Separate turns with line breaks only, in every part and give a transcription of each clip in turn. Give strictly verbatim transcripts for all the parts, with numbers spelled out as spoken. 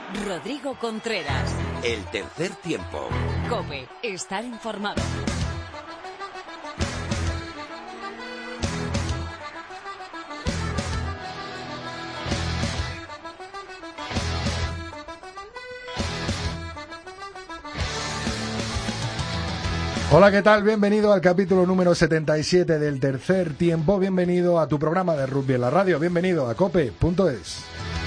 Rodrigo Contreras.
El tercer tiempo.
COPE. Estar informado.
Hola, ¿qué tal? Bienvenido al capítulo número setenta y siete del tercer tiempo. Bienvenido a tu programa de rugby en la radio. Bienvenido a cope punto es.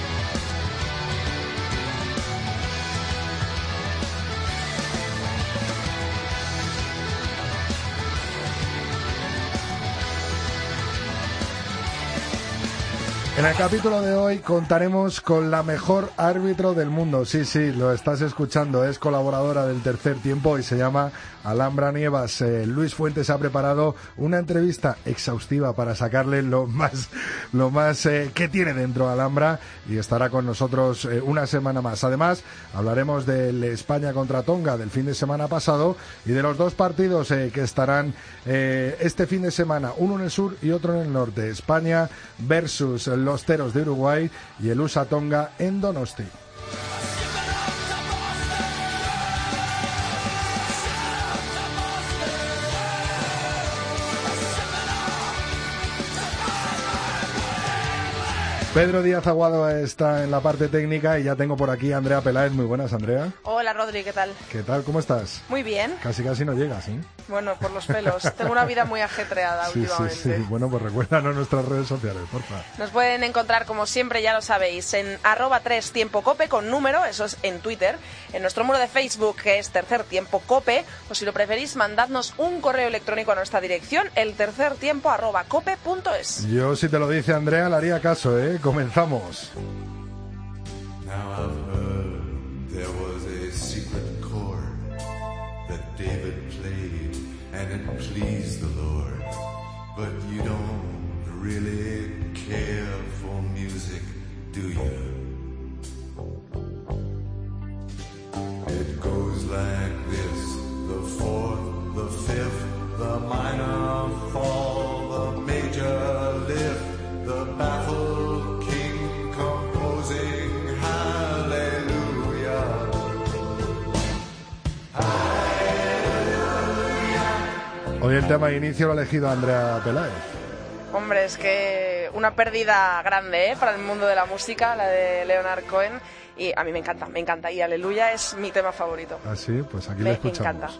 En el capítulo de hoy contaremos con la mejor árbitro del mundo. Sí, sí, lo estás escuchando. Es colaboradora del tercer tiempo y se llama Alhambra Nievas. Eh, Luis Fuentes ha preparado una entrevista exhaustiva para sacarle lo más, lo más eh, que tiene dentro Alhambra, y estará con nosotros eh, una semana más. Además, hablaremos del España contra Tonga del fin de semana pasado y de los dos partidos eh, que estarán eh, este fin de semana, uno en el sur y otro en el norte. España versus los Teros de Uruguay y el U S A Tonga en Donosti. Pedro Díaz Aguado está en la parte técnica y ya tengo por aquí a Andrea Peláez. Muy buenas, Andrea.
Hola, Rodri, ¿qué tal?
¿Qué tal? ¿Cómo estás?
Muy bien.
Casi casi no llegas, ¿sí?
Bueno, por los pelos. Tengo una vida muy ajetreada
sí,
últimamente.
Sí, sí. Bueno, pues recuérdanos nuestras redes sociales, por favor.
Nos pueden encontrar, como siempre, ya lo sabéis, en arroba tres tiempo cope con número, eso es en Twitter, en nuestro muro de Facebook, que es tercer tiempo cope, o si lo preferís, mandadnos un correo electrónico a nuestra dirección, el tercer tiempo arroba cope punto es.
Yo, si te lo dice Andrea, le haría caso, ¿eh? Comenzamos.
Now I've heard there was a secret chord that David played and it pleased the Lord, but you don't really care for music, do you? It goes like this: the fourth, the fifth, the minor fall, the major lift, the baffled king composing hallelujah. Hallelujah.
Hoy el tema de inicio lo ha elegido Andrea Peláez.
Hombre, es que una pérdida grande, ¿eh? Para el mundo de la música, la de Leonard Cohen, y a mí me encanta, me encanta, y Aleluya es mi tema favorito.
Ah, sí, pues aquí
me
lo escuchamos.
encanta.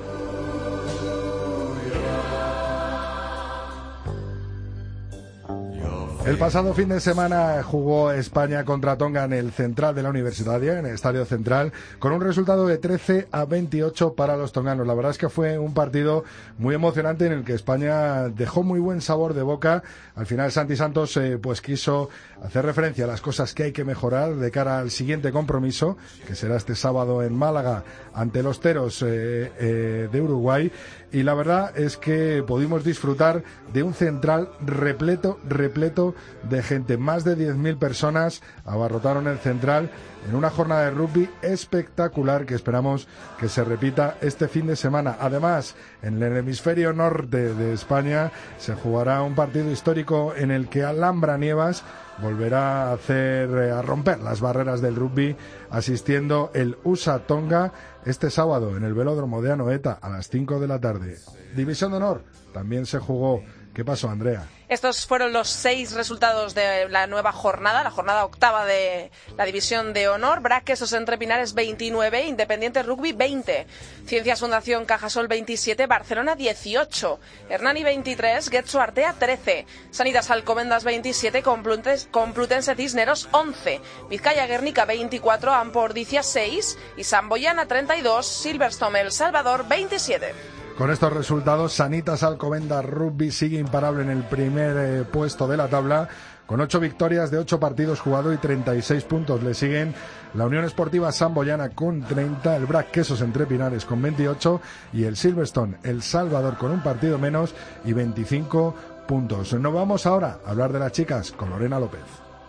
El pasado fin de semana jugó España contra Tonga en el Central de la Universitaria, en el Estadio Central, con un resultado de trece a veintiocho para los tonganos. La verdad es que fue un partido muy emocionante en el que España dejó muy buen sabor de boca. Al final Santi Santos eh, pues quiso hacer referencia a las cosas que hay que mejorar de cara al siguiente compromiso, que será este sábado en Málaga ante los Teros eh, eh, de Uruguay. Y la verdad es que pudimos disfrutar de un central repleto, repleto de gente. Más de diez mil personas abarrotaron el central en una jornada de rugby espectacular que esperamos que se repita este fin de semana. Además, en el hemisferio norte de España se jugará un partido histórico en el que Alhambra Nievas volverá a hacer a romper las barreras del rugby, asistiendo el U S A Tonga este sábado en el velódromo de Anoeta a las cinco de la tarde. División de honor también se jugó. ¿Qué pasó, Andrea?
Estos fueron los seis resultados de la nueva jornada, la jornada octava de la División de Honor. Braquesos Entre Pinares veintinueve, Independiente Rugby veinte, Ciencias Fundación Cajasol veintisiete, Barcelona dieciocho, Hernani veintitrés, Getxo Artea trece, Sanitas Alcobendas veintisiete, Complutense Cisneros once, Vizcaya Guernica veinticuatro, Ampo Ordizia seis y Samboyana treinta y dos, Silverstone El Salvador veintisiete.
Con estos resultados, Sanitas Alcobendas Rugby sigue imparable en el primer eh, puesto de la tabla, con ocho victorias de ocho partidos jugados y treinta y seis puntos. Le siguen la Unión Esportiva Samboyana con treinta, el Braquesos Entre Pinares con veintiocho y el Silverstone El Salvador con un partido menos y veinticinco puntos. Nos vamos ahora a hablar de las chicas con Lorena López.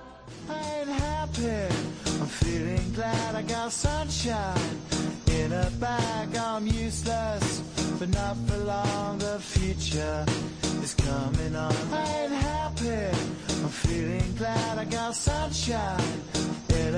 In a bag, I'm useless, but not for long. The future is coming on. I ain't happy. I'm feeling glad I got sunshine in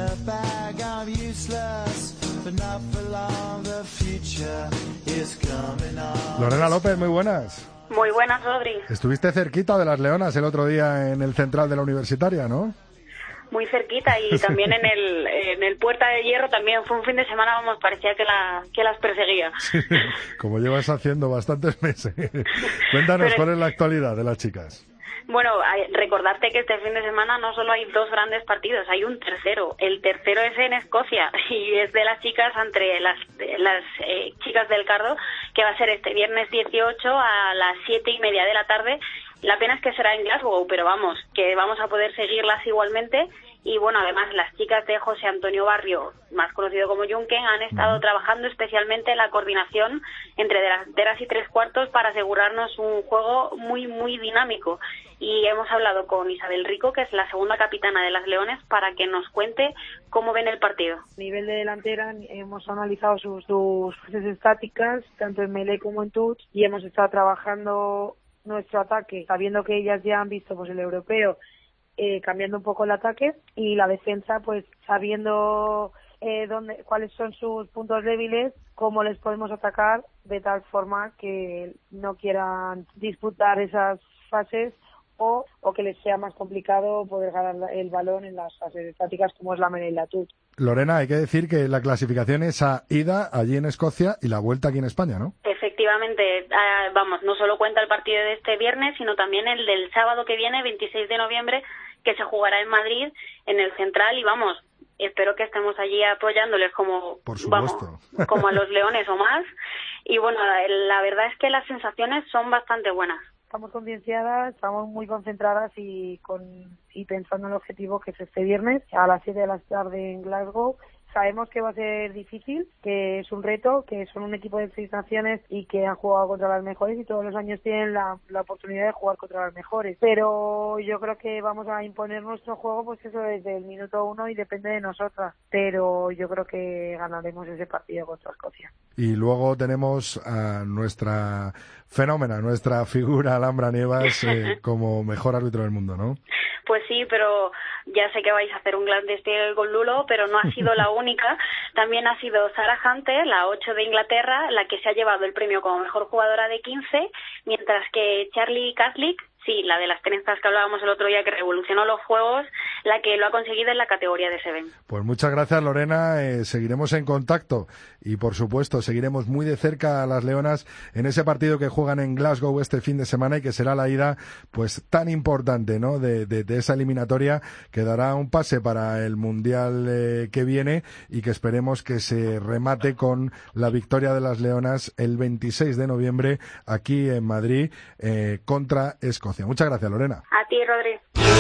dirtbag, I'm useless, but not for long, the future is coming on.
Lorena López, muy buenas.
Muy buenas, Rodri.
Estuviste cerquita de las Leonas el otro día en el Central de la Universitaria, ¿no?
Muy cerquita, y también en el en el Puerta de Hierro también fue un fin de semana, vamos, parecía que la que las perseguía.
Sí, como llevas haciendo bastantes meses. Cuéntanos,
Pero,
¿cuál es la actualidad de las chicas?
Bueno, recordarte que este fin de semana no solo hay dos grandes partidos, hay un tercero. El tercero es en Escocia y es de las chicas entre las las eh, chicas del Cardo, que va a ser este viernes dieciocho a las siete y media de la tarde. La pena es que será en Glasgow, pero vamos, que vamos a poder seguirlas igualmente. Y bueno, además las chicas de José Antonio Barrio, más conocido como Junken, han estado trabajando especialmente en la coordinación entre delanteras y tres cuartos para asegurarnos un juego muy, muy dinámico. Y hemos hablado con Isabel Rico, que es la segunda capitana de las Leones, para que nos cuente cómo ven el partido.
A nivel de delantera hemos analizado sus, sus fases estáticas, tanto en melee como en touch, y hemos estado trabajando nuestro ataque, sabiendo que ellas ya han visto pues el europeo, eh, cambiando un poco el ataque, y la defensa pues sabiendo eh, dónde, cuáles son sus puntos débiles, cómo les podemos atacar de tal forma que no quieran disputar esas fases o, o que les sea más complicado poder ganar el balón en las fases estáticas como es la melee y la touch.
Lorena, hay que decir que la clasificación es a ida allí en Escocia y la vuelta aquí en España, ¿no?
Efectivamente, eh, vamos, no solo cuenta el partido de este viernes, sino también el del sábado que viene, veintiséis de noviembre, que se jugará en Madrid, en el Central, y vamos, espero que estemos allí apoyándoles como, vamos, como a los Leones o más. Y bueno, la, la verdad es que las sensaciones son bastante buenas.
Estamos concienciadas, estamos muy concentradas y con y pensando en el objetivo que es este viernes a las siete de la tarde en Glasgow. Sabemos que va a ser difícil, que es un reto, que son un equipo de seis naciones y que han jugado contra las mejores y todos los años tienen la, la oportunidad de jugar contra las mejores. Pero yo creo que vamos a imponer nuestro juego, pues eso desde el minuto uno y depende de nosotras. Pero yo creo que ganaremos ese partido contra Escocia.
Y luego tenemos a nuestra fenómena, nuestra figura Alhambra Nievas eh, como mejor árbitro del mundo, ¿no?
Pues sí, pero ya sé que vais a hacer un gran despliegue con Lulo, pero no ha sido la única. También ha sido Sarah Hunter, la ocho de Inglaterra, la que se ha llevado el premio como mejor jugadora de quince, mientras que Charlie Caslick, sí, la de las trenzas que hablábamos el otro día, que revolucionó los juegos, la que lo ha conseguido en la categoría de Seven.
Pues muchas gracias, Lorena. Eh, seguiremos en contacto y, por supuesto, seguiremos muy de cerca a las Leonas en ese partido que juegan en Glasgow este fin de semana y que será la ida pues tan importante, ¿no?, de, de, de esa eliminatoria que dará un pase para el Mundial eh, que viene y que esperemos que se remate con la victoria de las Leonas el veintiséis de noviembre aquí en Madrid eh, contra Escocia. Muchas gracias, Lorena.
A ti, Rodri.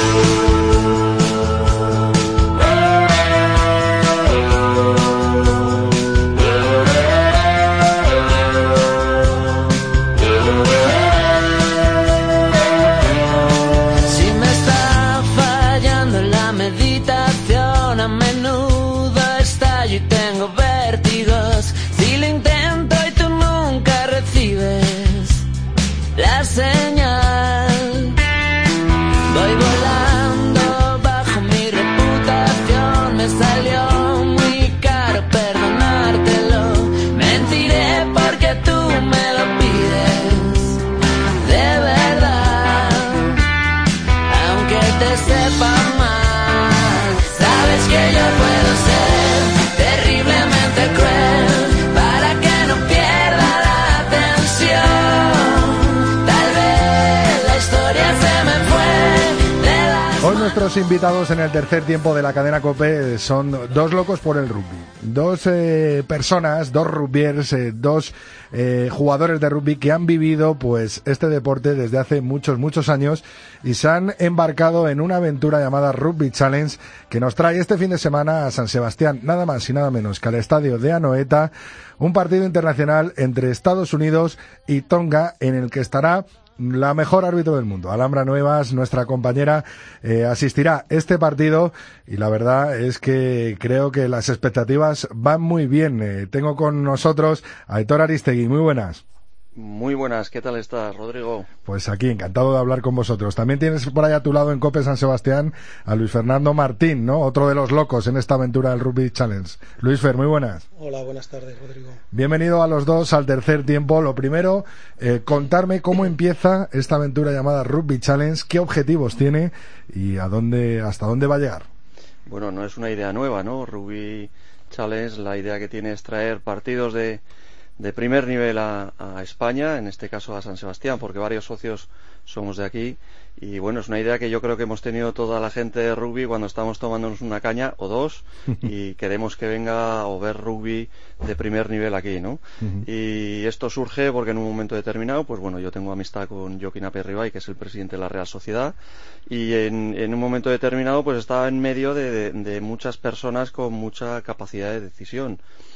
Si me está fallando la meditación, a menudo estallo y tengo vértigos. Si lo intento y tú nunca recibes la señal. Voy volando bajo mi reputación, me salió muy caro perdonártelo. Mentiré porque tú me lo pides de verdad, aunque te sepa mal. Sabes que yo puedo ser terriblemente cruel para que no pierda la atención. Tal vez la historia se me fue.
Hoy nuestros invitados en el tercer tiempo de la cadena COPE son dos locos por el rugby. Dos eh, personas, dos rugbyers, eh, dos eh, jugadores de rugby que han vivido pues este deporte desde hace muchos, muchos años y se han embarcado en una aventura llamada Rugby Challenge que nos trae este fin de semana a San Sebastián, nada más y nada menos que al estadio de Anoeta, un partido internacional entre Estados Unidos y Tonga en el que estará la mejor árbitro del mundo. Alhambra Nievas, nuestra compañera, eh, asistirá a este partido y la verdad es que creo que las expectativas van muy bien. Eh, tengo con nosotros a Aitor Aristegui. Muy buenas.
Muy buenas, ¿qué tal estás, Rodrigo?
Pues aquí, encantado de hablar con vosotros. También tienes por ahí a tu lado en COPE San Sebastián a Luis Fernando Martín, ¿no? Otro de los locos en esta aventura del Rugby Challenge. Luis Fer, muy buenas.
Hola, buenas tardes, Rodrigo.
Bienvenido a los dos al tercer tiempo. Lo primero, eh, contarme cómo empieza esta aventura llamada Rugby Challenge, qué objetivos tiene y a dónde, hasta dónde va a llegar.
Bueno, no es una idea nueva, ¿no? Rugby Challenge, la idea que tiene es traer partidos de de primer nivel a, a España, en este caso a San Sebastián, porque varios socios somos de aquí, y bueno, es una idea que yo creo que hemos tenido toda la gente de rugby cuando estamos tomándonos una caña o dos y queremos que venga o ver rugby de primer nivel aquí, ¿no? Uh-huh. Y esto surge porque en un momento determinado, pues bueno, yo tengo amistad con Joaquín Aperribay, que es el presidente de la Real Sociedad, y en, en un momento determinado pues estaba en medio de, de, de muchas personas con mucha capacidad de decisión.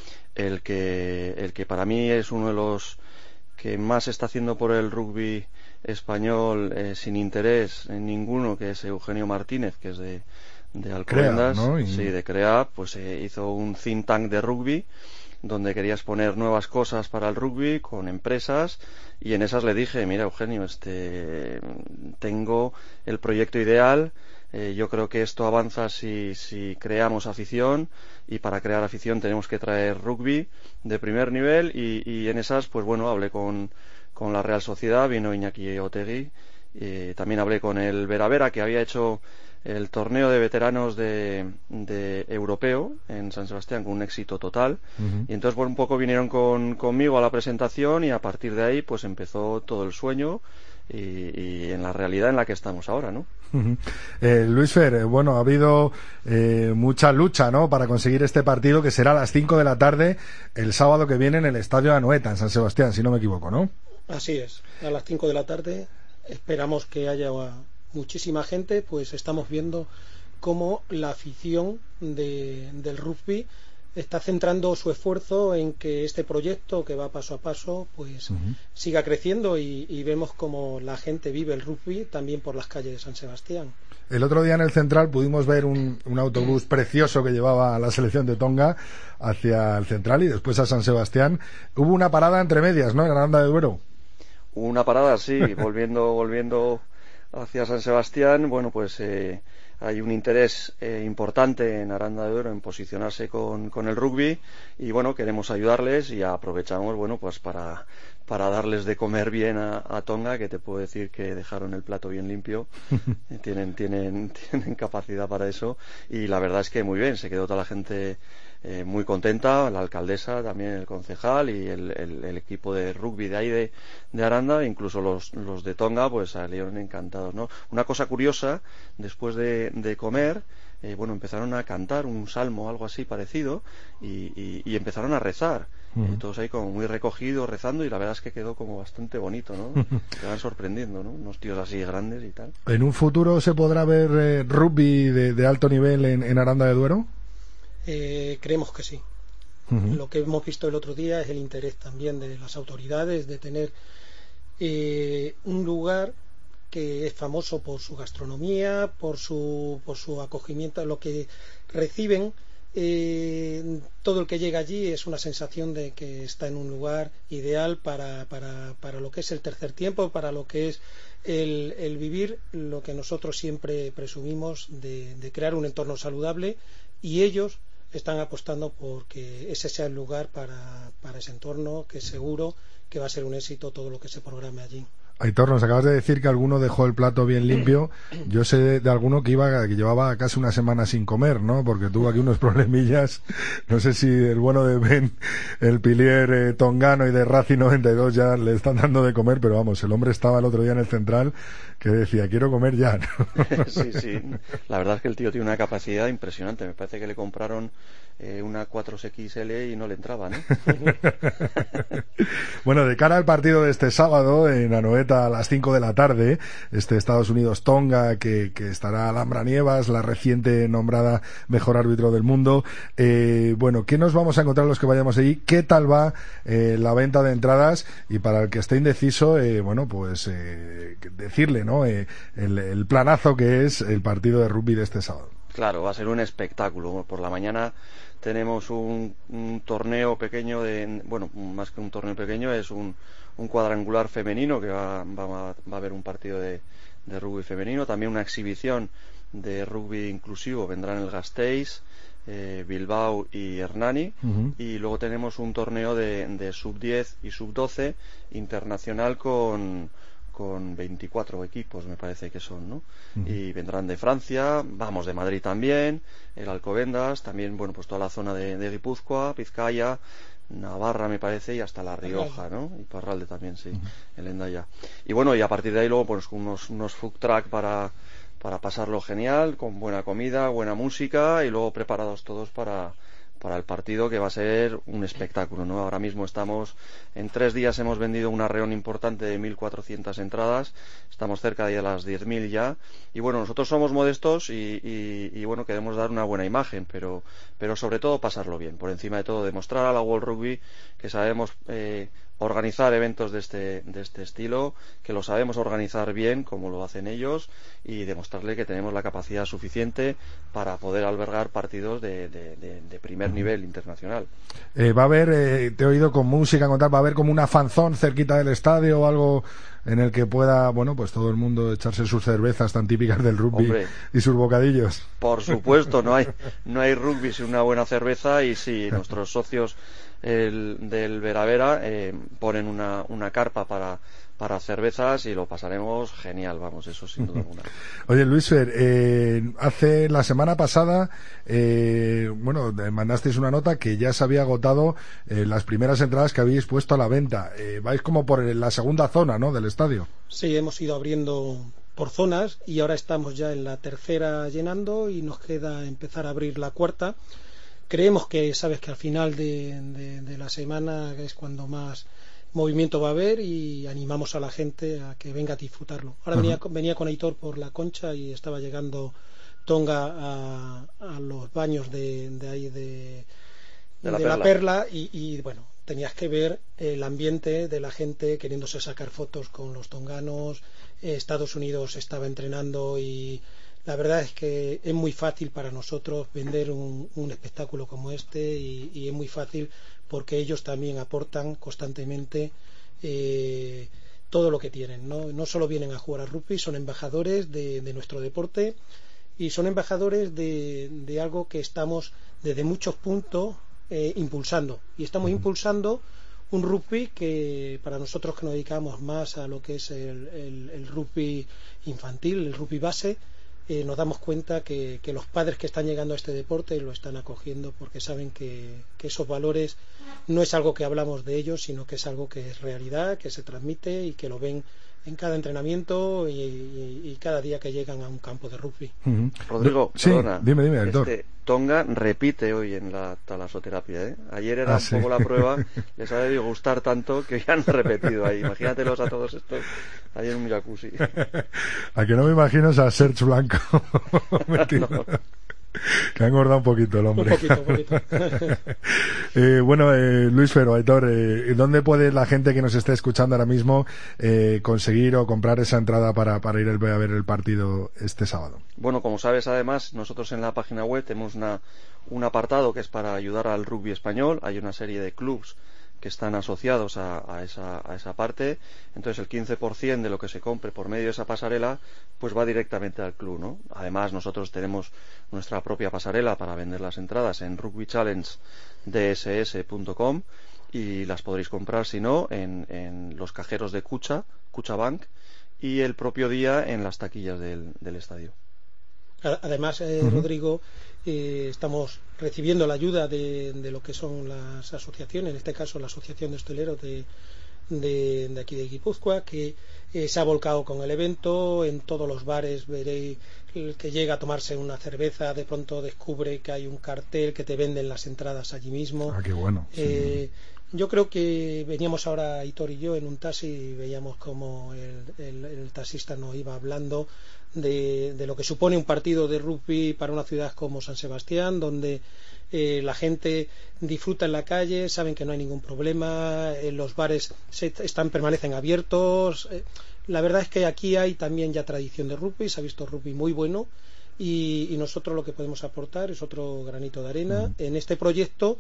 El que, el que para mí es uno de los que más está haciendo por el rugby español eh, sin interés en ninguno, que es Eugenio Martínez, que es de, de Alcobendas,
Crea, ¿no? Y...
sí, de CREA, pues eh, hizo un think tank de rugby donde quería exponer nuevas cosas para el rugby con empresas, y en esas le dije, mira Eugenio, este tengo el proyecto ideal. Eh, yo creo que esto avanza si, si creamos afición, y para crear afición tenemos que traer rugby de primer nivel, y, y en esas, pues bueno, hablé con, con la Real Sociedad, vino Iñaki Otegui, eh, también hablé con el Vera Vera, que había hecho el torneo de veteranos de, de europeo en San Sebastián con un éxito total, uh-huh. y entonces por un poco vinieron con, conmigo a la presentación, y a partir de ahí pues empezó todo el sueño. Y, y en la realidad en la que estamos ahora, ¿no?
Uh-huh. Eh, Luis Fer, bueno, ha habido eh, mucha lucha, ¿no?, para conseguir este partido, que será a las cinco de la tarde el sábado que viene en el Estadio Anoeta, en San Sebastián, si no me equivoco, ¿no?
Así es, a las cinco de la tarde esperamos que haya muchísima gente, pues estamos viendo cómo la afición de, del rugby está centrando su esfuerzo en que este proyecto, que va paso a paso, pues uh-huh. siga creciendo, y, y vemos cómo la gente vive el rugby también por las calles de San Sebastián.
El otro día en el Central pudimos ver un, un autobús precioso que llevaba a la selección de Tonga hacia el Central y después a San Sebastián. Hubo una parada entre medias, ¿no?, en Aranda de Duero.
Una parada, sí, volviendo, volviendo hacia San Sebastián. Bueno, pues eh, hay un interés eh, importante en Aranda de Duero en posicionarse con, con el rugby, y bueno, queremos ayudarles, y aprovechamos, bueno, pues para, para darles de comer bien a, a Tonga, que te puedo decir que dejaron el plato bien limpio. tienen, tienen, tienen capacidad para eso, y la verdad es que muy bien, se quedó toda la gente eh, muy contenta, la alcaldesa, también el concejal y el, el, el equipo de rugby de ahí de, de Aranda, incluso los, los de Tonga, pues salieron encantados, ¿no? Una cosa curiosa, después de, de comer, eh, bueno, empezaron a cantar un salmo, algo así parecido, y, y, y empezaron a rezar. Uh-huh. Eh, todos ahí como muy recogidos, rezando, y la verdad es que quedó como bastante bonito, ¿no? Te van sorprendiendo, ¿no? Unos tíos así grandes y tal.
¿En un futuro se podrá ver eh, rugby de, de alto nivel en, en Aranda de Duero?
Eh, creemos que sí. Uh-huh. Lo que hemos visto el otro día es el interés también de las autoridades de tener eh, un lugar que es famoso por su gastronomía, por su, por su acogimiento, lo que reciben. Eh, todo el que llega allí es una sensación de que está en un lugar ideal para, para, para lo que es el tercer tiempo, para lo que es el, el vivir lo que nosotros siempre presumimos de, de crear un entorno saludable, y ellos están apostando por que ese sea el lugar para, para ese entorno, que es seguro, que va a ser un éxito todo lo que se programe allí.
Aitor, nos acabas de decir que alguno dejó el plato bien limpio. Yo sé de, de alguno que iba que llevaba casi una semana sin comer, ¿no? Porque tuvo aquí unos problemillas. No sé si el bueno de Ben, el pilier eh, tongano, y de Racing noventa y dos ya le están dando de comer, pero vamos, el hombre estaba el otro día en el Central que decía, quiero comer ya, ¿no?
Sí, sí. La verdad es que el tío tiene una capacidad impresionante. Me parece que le compraron eh, una cuatro equis ele y no le entraba, ¿no?
Bueno, de cara al partido de este sábado en Anoeta a las cinco de la tarde, este Estados Unidos-Tonga, que, que estará Alhambra Nievas, la reciente nombrada mejor árbitro del mundo. Eh, bueno, ¿qué nos vamos a encontrar los que vayamos allí? ¿Qué tal va eh, la venta de entradas? Y para el que esté indeciso, eh, bueno, pues eh, decirle, ¿no? Eh, el, el planazo que es el partido de rugby de este sábado.
Claro, va a ser un espectáculo. Por la mañana tenemos un, un torneo pequeño de, bueno, más que un torneo pequeño, es un, un cuadrangular femenino que va, va, va a haber un partido de, de rugby femenino, también una exhibición de rugby inclusivo, vendrán el Gasteiz, eh, Bilbao y Hernani, uh-huh. y luego tenemos un torneo de, de sub diez y sub doce internacional con con veinticuatro equipos me parece que son, ¿no? Uh-huh. Y vendrán de Francia, vamos, de Madrid también, el Alcobendas, también, bueno, pues toda la zona de, de Guipúzcoa, Vizcaya, Navarra me parece, y hasta La Rioja, ¿no? Y Parralde también, sí, uh-huh. el Hendaya. Y bueno, y a partir de ahí luego pues unos, unos food truck para, para pasarlo genial, con buena comida, buena música, y luego preparados todos para para el partido, que va a ser un espectáculo, ¿no? Ahora mismo estamos, en tres días hemos vendido un arreón importante de mil cuatrocientas entradas, estamos cerca de las diez mil ya, y bueno, nosotros somos modestos y, y, y bueno, queremos dar una buena imagen, pero, pero sobre todo pasarlo bien, por encima de todo demostrar a la World Rugby que sabemos eh, organizar eventos de este, de este estilo, que lo sabemos organizar bien como lo hacen ellos, y demostrarle que tenemos la capacidad suficiente para poder albergar partidos de, de, de, de primer nivel internacional.
Eh, va a haber, eh, te he oído con música contar, va a haber como una fanzón cerquita del estadio o algo en el que pueda, bueno, pues todo el mundo echarse sus cervezas tan típicas del rugby. Hombre, y sus bocadillos.
Por supuesto, no hay no hay rugby sin una buena cerveza, y si nuestros socios el, del Vera Vera eh, ponen una, una carpa para para cervezas, y lo pasaremos genial, vamos, eso sin duda alguna.
Oye, Luis Fer, eh, hace la semana pasada, eh, bueno, mandasteis una nota que ya se había agotado eh, las primeras entradas que habéis puesto a la venta. Eh, vais como por la segunda zona, ¿no?, del estadio.
Sí, hemos ido abriendo por zonas y ahora estamos ya en la tercera llenando y nos queda empezar a abrir la cuarta. Creemos que, sabes, que al final de, de, de la semana es cuando más movimiento va a haber, y animamos a la gente a que venga a disfrutarlo. Ahora uh-huh. venía, venía con Aitor por la Concha y estaba llegando Tonga a, a los baños de, de ahí de,
de, la,
de
perla.
la Perla y, y bueno, tenías que ver el ambiente de la gente queriéndose sacar fotos con los tonganos. eh, Estados Unidos estaba entrenando, y la verdad es que es muy fácil para nosotros vender un, un espectáculo como este, y, y es muy fácil porque ellos también aportan constantemente eh, todo lo que tienen, ¿no? No solo vienen a jugar al rugby, son embajadores de, de nuestro deporte, y son embajadores de, de algo que estamos desde muchos puntos eh, impulsando, y estamos impulsando un rugby que para nosotros, que nos dedicamos más a lo que es el, el, el rugby infantil, el rugby base, Eh, nos damos cuenta que, que los padres que están llegando a este deporte lo están acogiendo, porque saben que, que esos valores no es algo que hablamos de ellos, sino que es algo que es realidad, que se transmite y que lo ven en cada entrenamiento y, y, y cada día que llegan a un campo de rugby.
Uh-huh. Rodrigo,
sí,
perdona,
dime, dime, Aitor.
Este Tonga repite hoy en la talasoterapia, ¿eh? Ayer era
ah,
un
sí.
poco la prueba, les ha debido gustar tanto que ya han repetido ahí. Imagínatelos a todos estos ahí en un jacuzzi.
A que no me imagino a Serge Blanco metido. No. Que ha engordado un poquito el hombre.
Un poquito, un poquito.
eh, bueno, eh, Luis Fer, Aitor, eh, ¿dónde puede la gente que nos esté escuchando ahora mismo eh, conseguir o comprar esa entrada para, para ir a ver el partido este sábado?
Bueno, como sabes, además, nosotros en la página web tenemos una, un apartado que es para ayudar al rugby español. Hay una serie de clubs que están asociados a, a, esa, a esa parte. Entonces el quince por ciento de lo que se compre por medio de esa pasarela pues va directamente al club, ¿no? Además, nosotros tenemos nuestra propia pasarela para vender las entradas en rugby challenge d s s punto com, y las podréis comprar, si no, en, en los cajeros de Cucha, Cuchabank, y el propio día en las taquillas del, del estadio.
Además, eh, uh-huh. Rodrigo, eh, estamos recibiendo la ayuda de, de lo que son las asociaciones, en este caso la Asociación de Hosteleros de, de, de aquí de Guipúzcoa, que eh, se ha volcado con el evento. En todos los bares veréis el que llega a tomarse una cerveza, de pronto descubre que hay un cartel que te venden las entradas allí mismo.
Ah, qué bueno.
Eh, sí. Yo creo que veníamos ahora, Aitor y yo, en un taxi, y veíamos como el, el, el taxista nos iba hablando De, de lo que supone un partido de rugby para una ciudad como San Sebastián, donde eh, la gente disfruta en la calle, saben que no hay ningún problema, eh, los bares se, están permanecen abiertos. Eh, la verdad es que aquí hay también ya tradición de rugby, se ha visto rugby muy bueno, y, y nosotros lo que podemos aportar es otro granito de arena mm. en este proyecto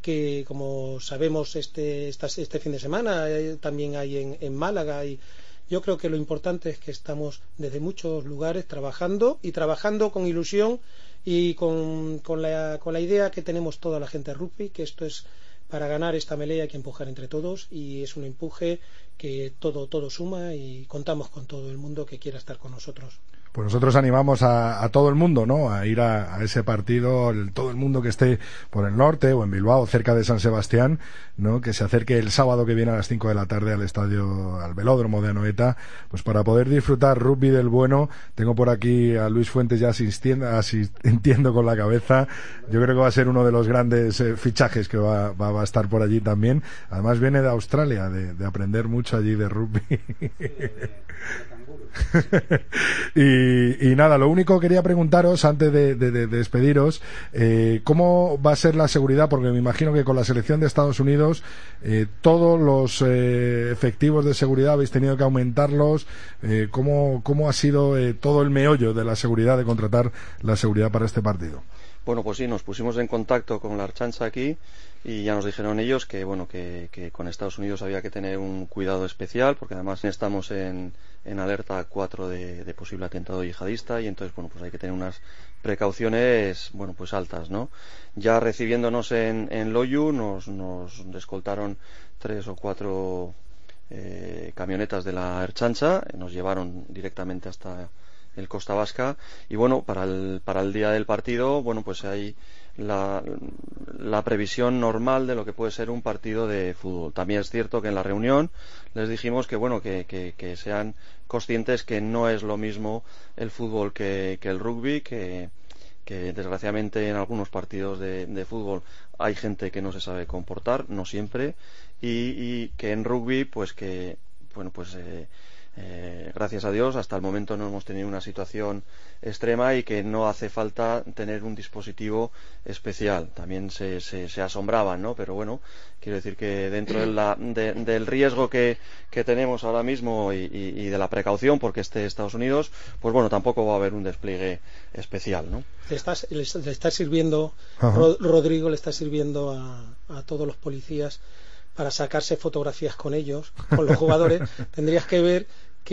que como sabemos este, esta, este fin de semana eh, también hay en, en Málaga, y yo creo que lo importante es que estamos desde muchos lugares trabajando y trabajando con ilusión y con, con, la, con la idea que tenemos toda la gente de rugby, que esto es para ganar esta melea hay que empujar entre todos, y es un empuje que todo, todo suma, y contamos con todo el mundo que quiera estar con nosotros.
Pues nosotros animamos a, a todo el mundo, ¿no?, a ir a, a ese partido, el, todo el mundo que esté por el norte o en Bilbao, cerca de San Sebastián, ¿no?, que se acerque el sábado que viene a las cinco de la tarde al estadio, al velódromo de Anoeta, pues para poder disfrutar rugby del bueno. Tengo por aquí a Luis Fuentes ya asistiendo, asistiendo con la cabeza. Yo creo que va a ser uno de los grandes eh, fichajes que va, va, va a estar por allí también. Además viene de Australia, de, de aprender mucho allí de rugby. y, y nada, lo único que quería preguntaros antes de, de, de despediros, eh, ¿cómo va a ser la seguridad? Porque me imagino que con la selección de Estados Unidos eh, todos los eh, efectivos de seguridad habéis tenido que aumentarlos. Eh, ¿cómo, ¿Cómo ha sido eh, todo el meollo de la seguridad, de contratar la seguridad para este partido?
Bueno, pues sí, nos pusimos en contacto con la Ertzaintza aquí y ya nos dijeron ellos que bueno que, que con Estados Unidos había que tener un cuidado especial, porque además estamos en, en alerta cuatro de, de posible atentado yihadista, y entonces bueno pues hay que tener unas precauciones bueno pues altas, ¿no? Ya recibiéndonos en, en Loiu nos, nos escoltaron tres o cuatro eh, camionetas de la Ertzaintza, nos llevaron directamente hasta el Costa Vasca, y bueno para el, para el día del partido bueno pues hay La, la previsión normal de lo que puede ser un partido de fútbol. También es cierto que en la reunión les dijimos que bueno que, que, que sean conscientes que no es lo mismo el fútbol que, que el rugby, que, que desgraciadamente en algunos partidos de, de fútbol hay gente que no se sabe comportar, no siempre, y, y que en rugby pues que bueno pues eh, Eh, gracias a Dios hasta el momento no hemos tenido una situación extrema y que no hace falta tener un dispositivo especial. También se, se, se asombraban, ¿no? Pero bueno, quiero decir que dentro de la, de, del riesgo que, que tenemos ahora mismo y, y, y de la precaución porque esté Estados Unidos, pues bueno, tampoco va a haber un despliegue especial, ¿no?
Le está, le, le está sirviendo, Ro, Rodrigo le está sirviendo a, a todos los policías para sacarse fotografías con ellos, con los jugadores. Tendrías que ver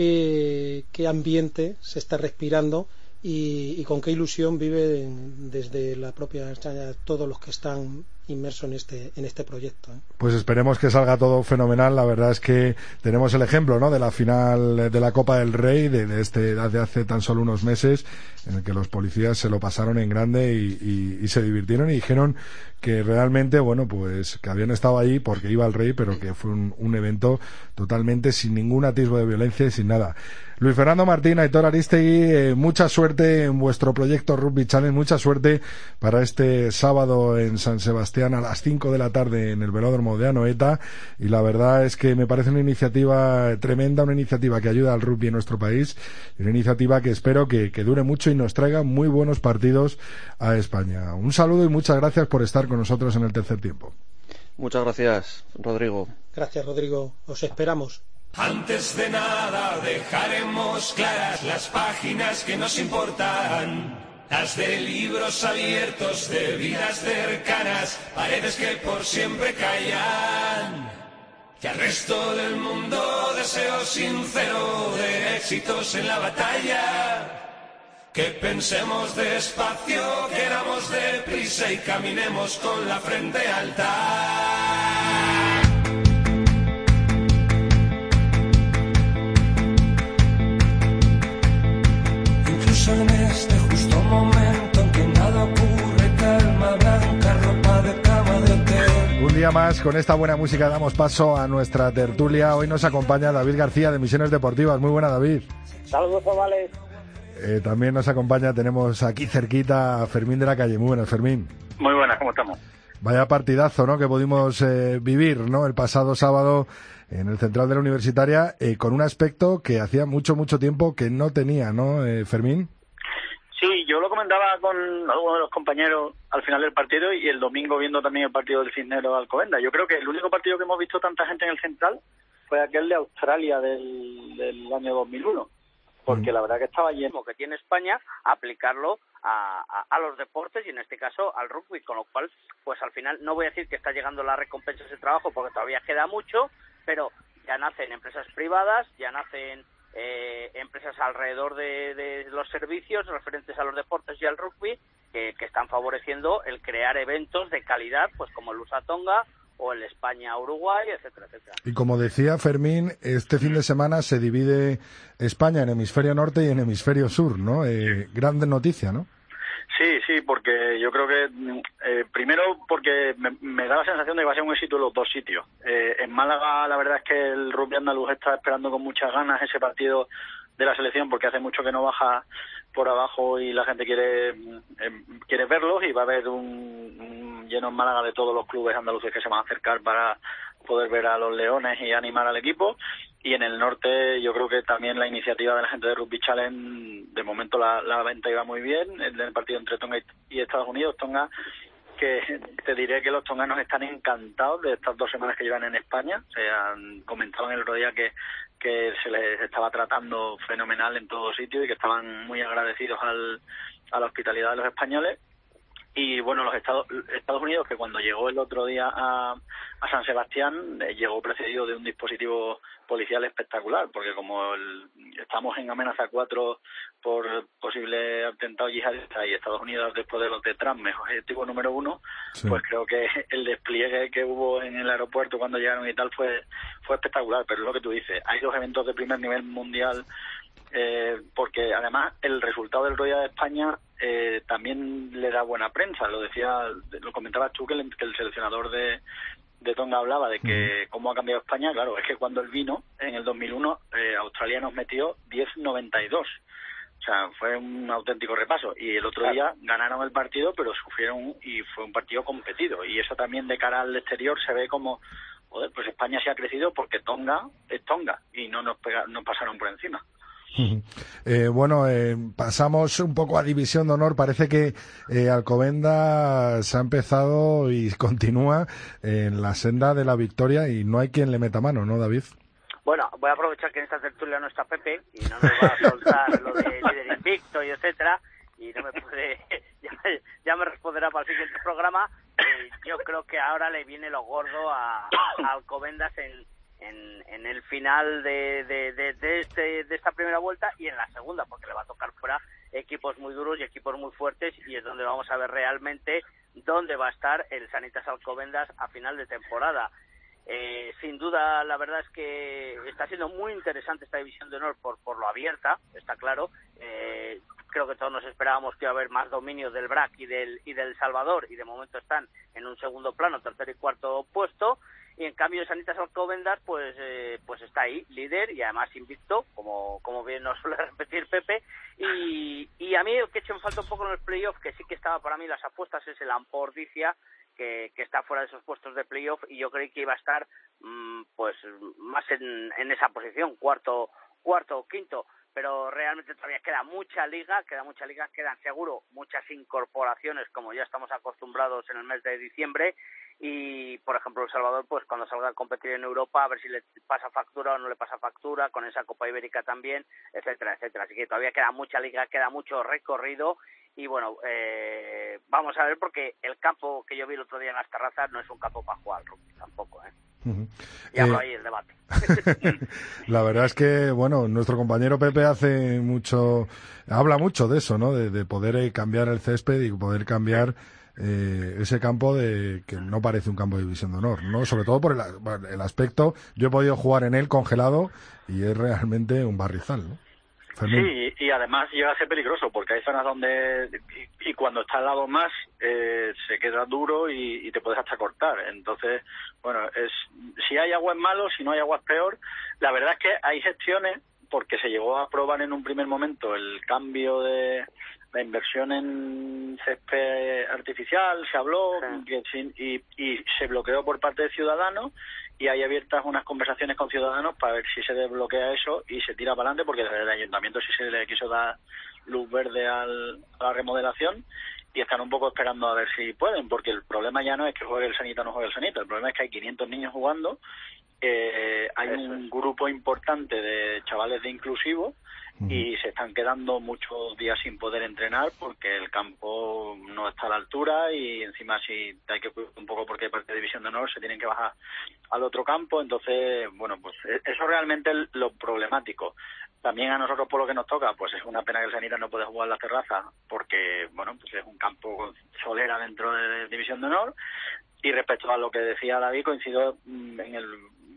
qué, qué ambiente se está respirando y, y con qué ilusión viven desde la propia España todos los que están inmersos en este en este proyecto, ¿eh?
Pues esperemos que salga todo fenomenal. La verdad es que tenemos el ejemplo, ¿no?, de la final de la Copa del Rey de, de este de hace tan solo unos meses, en el que los policías se lo pasaron en grande y, y, y se divirtieron y dijeron que realmente, bueno, pues que habían estado ahí porque iba el Rey, pero que fue un, un evento totalmente sin ningún atisbo de violencia y sin nada. Luis Fernando Martín, Aitor Aristegui, eh, mucha suerte en vuestro proyecto Rugby Challenge, mucha suerte para este sábado en San Sebastián a las cinco de la tarde en el velódromo de Anoeta, y la verdad es que me parece una iniciativa tremenda, una iniciativa que ayuda al rugby en nuestro país, y una iniciativa que espero que, que dure mucho y nos traiga muy buenos partidos a España. Un saludo y muchas gracias por estar con nosotros en el tercer tiempo.
Muchas gracias, Rodrigo.
Gracias, Rodrigo. Os esperamos.
Antes de nada dejaremos claras las páginas que nos importan, las de libros abiertos, de vidas cercanas, paredes que por siempre callan. Que al resto del mundo deseo sincero de éxitos en la batalla. Que pensemos despacio, queramos deprisa y caminemos con la frente alta. En este justo momento en que nada ocurre, calma blanca, ropa de cama de hotel.
Un día más, con esta buena música damos paso a nuestra tertulia. Hoy nos acompaña David García de Misiones Deportivas. Muy buena, David.
Saludos, chavales.
Eh, también nos acompaña, tenemos aquí cerquita a Fermín de la Calle. Muy buenas, Fermín.
Muy buenas, ¿cómo estamos?
Vaya partidazo, ¿no?, que pudimos eh, vivir, ¿no?, el pasado sábado en el Central de la Universitaria, eh, con un aspecto que hacía mucho, mucho tiempo que no tenía, ¿no, eh, Fermín?
Sí, yo lo comentaba con algunos de los compañeros al final del partido y el domingo viendo también el partido del Cisneros Alcobendas. Yo creo que el único partido que hemos visto tanta gente en el Central fue aquel de Australia del, del año dos mil uno. porque
mm.
la verdad que estaba lleno.
Que tiene España, aplicarlo a, a, a los deportes y en este caso al rugby, con lo cual, pues al final no voy a decir que está llegando la recompensa de ese trabajo porque todavía queda mucho, pero ya nacen empresas privadas, ya nacen eh, empresas alrededor de, de los servicios referentes a los deportes y al rugby que, que están favoreciendo el crear eventos de calidad, pues como el U S A Tonga o el España-Uruguay, etcétera, etcétera.
Y como decía Fermín, este fin de semana se divide España en hemisferio norte y en hemisferio sur, ¿no? Eh, grande noticia, ¿no?
Sí, sí, porque yo creo que, eh, primero porque me, me da la sensación de que va a ser un éxito en los dos sitios. Eh, en Málaga la verdad es que el rugby andaluz está esperando con muchas ganas ese partido de la selección porque hace mucho que no baja por abajo y la gente quiere eh, quiere verlos y va a haber un, un lleno en Málaga de todos los clubes andaluces que se van a acercar para poder ver a los leones y animar al equipo. Y en el norte yo creo que también la iniciativa de la gente de Rugby Challenge, de momento la, la venta iba muy bien, el del partido entre Tonga y, y Estados Unidos. Tonga, que te diré que los tonganos están encantados de estas dos semanas que llevan en España. O sea, comentaban el otro día que que se les estaba tratando fenomenal en todo sitio y que estaban muy agradecidos al, a la hospitalidad de los españoles. Y bueno, los Estados, Estados Unidos, que cuando llegó el otro día a, a San Sebastián, eh, llegó precedido de un dispositivo policial espectacular, porque como el, estamos en amenaza cuatro por posible atentado yihadista y Estados Unidos después de los de Trump, mejor objetivo número uno, sí. Pues creo que el despliegue que hubo en el aeropuerto cuando llegaron y tal fue, fue espectacular. Pero es lo que tú dices, hay dos eventos de primer nivel mundial, eh, porque además el resultado del Royal de España eh, también le da buena prensa. Lo decía, lo comentabas tú, que el, que el seleccionador de, de Tonga hablaba de que cómo ha cambiado España. Claro, es que cuando él vino en el dos mil uno, eh, Australia nos metió diez noventa y dos. O sea, fue un auténtico repaso. Y el otro día ganaron el partido, pero sufrieron y fue un partido competido. Y eso también de cara al exterior se ve como, joder, pues España se ha crecido porque Tonga es Tonga y no nos, pega, nos pasaron por encima.
Eh, bueno, eh, pasamos un poco a División de Honor. Parece que eh, Alcobendas se ha empezado y continúa en la senda de la victoria y no hay quien le meta mano, ¿no, David?
Bueno, voy a aprovechar que en esta tertulia no está Pepe y no nos va a soltar lo de líder invicto y etcétera, y no me puede, ya me, ya me responderá para el siguiente programa. Eh, yo creo que ahora le viene lo gordo a, a Alcobendas en, en, en el final de, de, de, de, este, de esta primera vuelta y en la segunda, porque le va a tocar fuera equipos muy duros y equipos muy fuertes, y es donde vamos a ver realmente dónde va a estar el Sanitas Alcobendas a final de temporada. Eh, sin duda, la verdad es que está siendo muy interesante esta División de Honor por, por lo abierta, está claro. Eh, creo que todos nos esperábamos que iba a haber más dominio del B R A C y del, y del Salvador, y de momento están en un segundo plano, tercer y cuarto puesto. Y en cambio Sanitas Alcobendas pues eh, pues está ahí, líder y además invicto, como como bien nos suele repetir Pepe. Y, y a mí el que he hecho en falta un poco en el playoff, que sí que estaba para mí las apuestas, es el Ampordicia, que, que está fuera de esos puestos de playoff, y yo creí que iba a estar mmm, pues más en, en esa posición, cuarto cuarto o quinto, pero realmente todavía queda mucha liga, queda mucha liga, quedan seguro muchas incorporaciones, como ya estamos acostumbrados en el mes de diciembre. Y, por ejemplo, El Salvador, pues cuando salga a competir en Europa, a ver si le pasa factura o no le pasa factura, con esa Copa Ibérica también, etcétera, etcétera. Así que todavía queda mucha liga, queda mucho recorrido. Y bueno, eh, vamos a ver, porque el campo que yo vi el otro día en las terrazas no es un campo para jugar al rugby tampoco, ¿eh? Uh-huh. Y hablo eh, ahí el debate.
La verdad es que, bueno, nuestro compañero Pepe hace mucho, habla mucho de eso, ¿no? De, de poder cambiar el césped y poder cambiar eh, ese campo de que no parece un campo de División de Honor, ¿no? Sobre todo por el, el aspecto. Yo he podido jugar en él congelado y es realmente un barrizal, ¿no?
Fermín. Sí, y además llega a ser peligroso porque hay zonas donde, y, y cuando está al lado más, eh, se queda duro y, y te puedes hasta cortar. Entonces, bueno, es si hay agua es malo, si no hay agua es peor. La verdad es que hay gestiones, porque se llegó a aprobar en un primer momento el cambio de la inversión en césped artificial, se habló, sí. que, y, y se bloqueó por parte de Ciudadanos, y hay abiertas unas conversaciones con Ciudadanos para ver si se desbloquea eso y se tira para adelante, porque desde el ayuntamiento sí se le quiso dar luz verde al, a la remodelación, y están un poco esperando a ver si pueden, porque el problema ya no es que juegue el Sanita o no juegue el Sanita, el problema es que hay quinientos niños jugando eh, hay un grupo importante de chavales de inclusivo y se están quedando muchos días sin poder entrenar porque el campo no está a la altura y encima si hay que cuidar un poco porque hay parte de división de honor se tienen que bajar al otro campo. Entonces, bueno, pues eso realmente es lo problemático. También a nosotros por lo que nos toca, pues es una pena que el Sanidad no puede jugar en la terraza porque, bueno, pues es un campo con solera dentro de división de honor. Y respecto a lo que decía David, coincido en el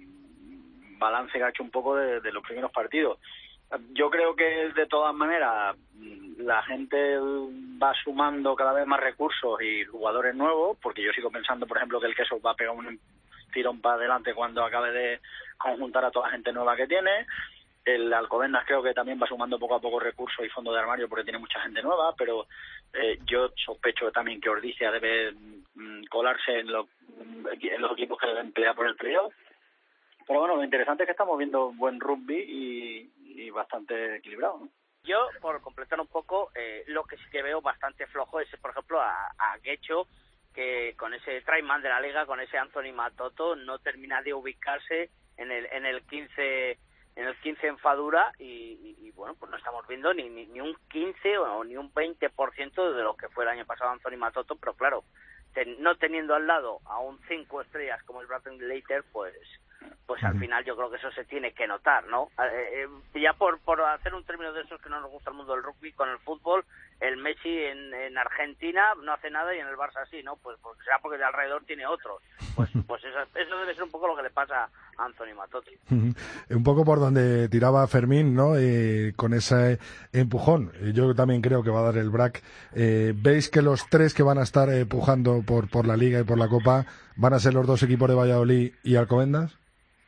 balance que ha hecho un poco de, de los primeros partidos. Yo creo que de todas maneras la gente va sumando cada vez más recursos y jugadores nuevos, porque yo sigo pensando, por ejemplo, que el Queso va a pegar un tirón para adelante cuando acabe de conjuntar a toda la gente nueva que tiene. El Alcobendas creo que también va sumando poco a poco recursos y fondo de armario porque tiene mucha gente nueva, pero eh, yo sospecho también que Ordizia debe mm, colarse en, lo, en los equipos que deben pelear por el playoff. Pero bueno, lo interesante es que estamos viendo buen rugby y, y bastante equilibrado, ¿no?
Yo, por completar un poco, eh, lo que sí que veo bastante flojo es, por ejemplo, a, a Guecho, que con ese tryman de la liga, con ese Anthony Matoto, no termina de ubicarse en el en el quince en el quince en Fadura y, y, y bueno, pues no estamos viendo ni, ni, ni un quince o ni un veinte por ciento de lo que fue el año pasado Anthony Matoto, pero claro, ten, no teniendo al lado a un cinco estrellas como es Bradley Leiter, pues pues al final yo creo que eso se tiene que notar, ¿no? Eh, eh, ya por por hacer un término de esos que no nos gusta el mundo del rugby con el fútbol, el Messi en, en Argentina no hace nada y en el Barça sí, ¿no? Pues, pues será porque de alrededor tiene otros. Pues pues eso, eso debe ser un poco lo que le pasa a Anthony Matoto.
Un poco por donde tiraba Fermín, ¿no? Eh, con ese empujón. Yo también creo que va a dar el B R A C. Eh, ¿Veis que los tres que van a estar eh, pujando por, por la Liga y por la Copa van a ser los dos equipos de Valladolid y Alcobendas?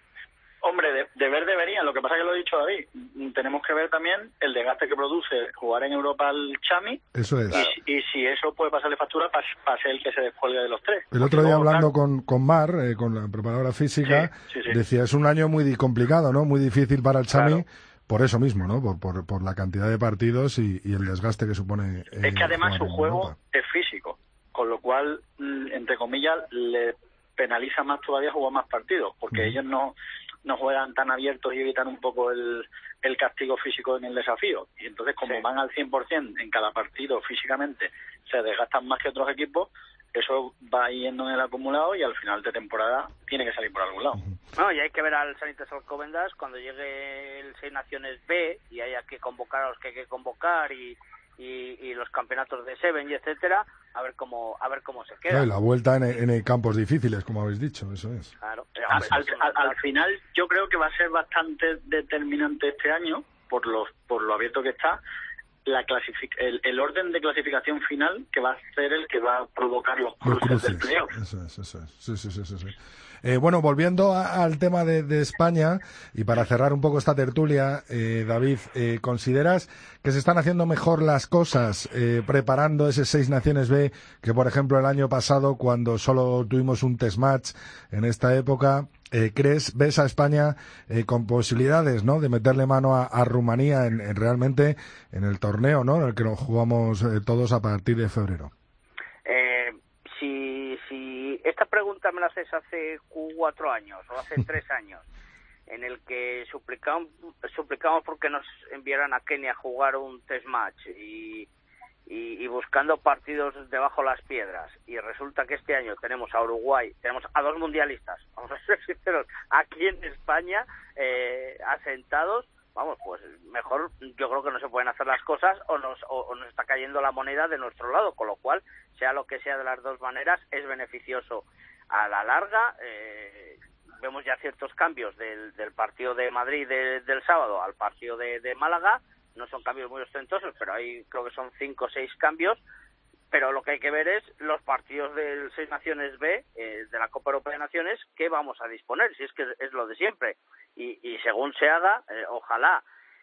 Hombre, de, de ver deberían. Lo que pasa es que lo ha dicho David. Tenemos que ver también el desgaste que produce jugar en Europa al Chami.
Eso es.
Y, y si eso puede pasarle factura, para pa ser el que se descuelgue de los tres.
El otro día hablando con, con Mar, eh, con la preparadora física, sí, sí, sí. decía, es un año muy complicado, ¿no? Muy difícil para el Chami. Claro. Por eso mismo, ¿no? Por, por, por la cantidad de partidos y, y el desgaste que supone. Eh,
es que además su juego Europa. Es físico, con lo cual, entre comillas, le penaliza más todavía jugar más partidos, porque uh-huh. ellos no, no juegan tan abiertos y evitan un poco el, el castigo físico en el desafío. Y entonces, como sí. van al cien por ciento en cada partido físicamente, se desgastan más que otros equipos, eso va yendo en el acumulado y al final de temporada tiene que salir por algún lado.
No, y hay que ver al Sanitas Alcobendas cuando llegue el Seis Naciones B y haya que convocar a los que hay que convocar y, y, y los campeonatos de Seven y etcétera, a ver cómo a ver cómo se queda.
No, y la vuelta en, en campos difíciles, como habéis dicho, eso es.
Claro.
Al, al, al, al final yo creo que va a ser bastante determinante este año por los por lo abierto que está. La clasific el, el orden de clasificación final que va a ser el que va a provocar los cruces, los cruces. del playoff.
Eso es, eso es. Sí, sí, sí, sí, sí. Eh, bueno, volviendo a, al tema de, de España y para cerrar un poco esta tertulia, eh, David, eh, ¿consideras que se están haciendo mejor las cosas eh, preparando ese Seis Naciones B que, por ejemplo, el año pasado cuando solo tuvimos un test match en esta época? Eh, ¿Crees, ves a España eh, con posibilidades, ¿no?, de meterle mano a, a Rumanía en, en realmente en el torneo, ¿no?, en el que nos jugamos eh, todos a partir de febrero?
Eh, si, si esta pregunta me la haces hace cuatro años o hace tres años, en el que suplicamos, suplicamos porque nos enviaran a Kenia a jugar un test match y Y, y buscando partidos debajo las piedras, y resulta que este año tenemos a Uruguay, tenemos a dos mundialistas, vamos a ser sinceros, aquí en España eh, asentados, vamos, pues mejor yo creo que no se pueden hacer las cosas o nos, o, o nos está cayendo la moneda de nuestro lado, con lo cual, sea lo que sea de las dos maneras, es beneficioso a la larga. Eh, vemos ya ciertos cambios del, del partido de Madrid de, del sábado al partido de, de Málaga. No son cambios muy ostentosos, pero ahí creo que son cinco o seis cambios. Pero lo que hay que ver es los partidos del Seis Naciones B, eh, de la Copa Europea de Naciones, que vamos a disponer, si es que es lo de siempre. Y, y según se haga, eh, ojalá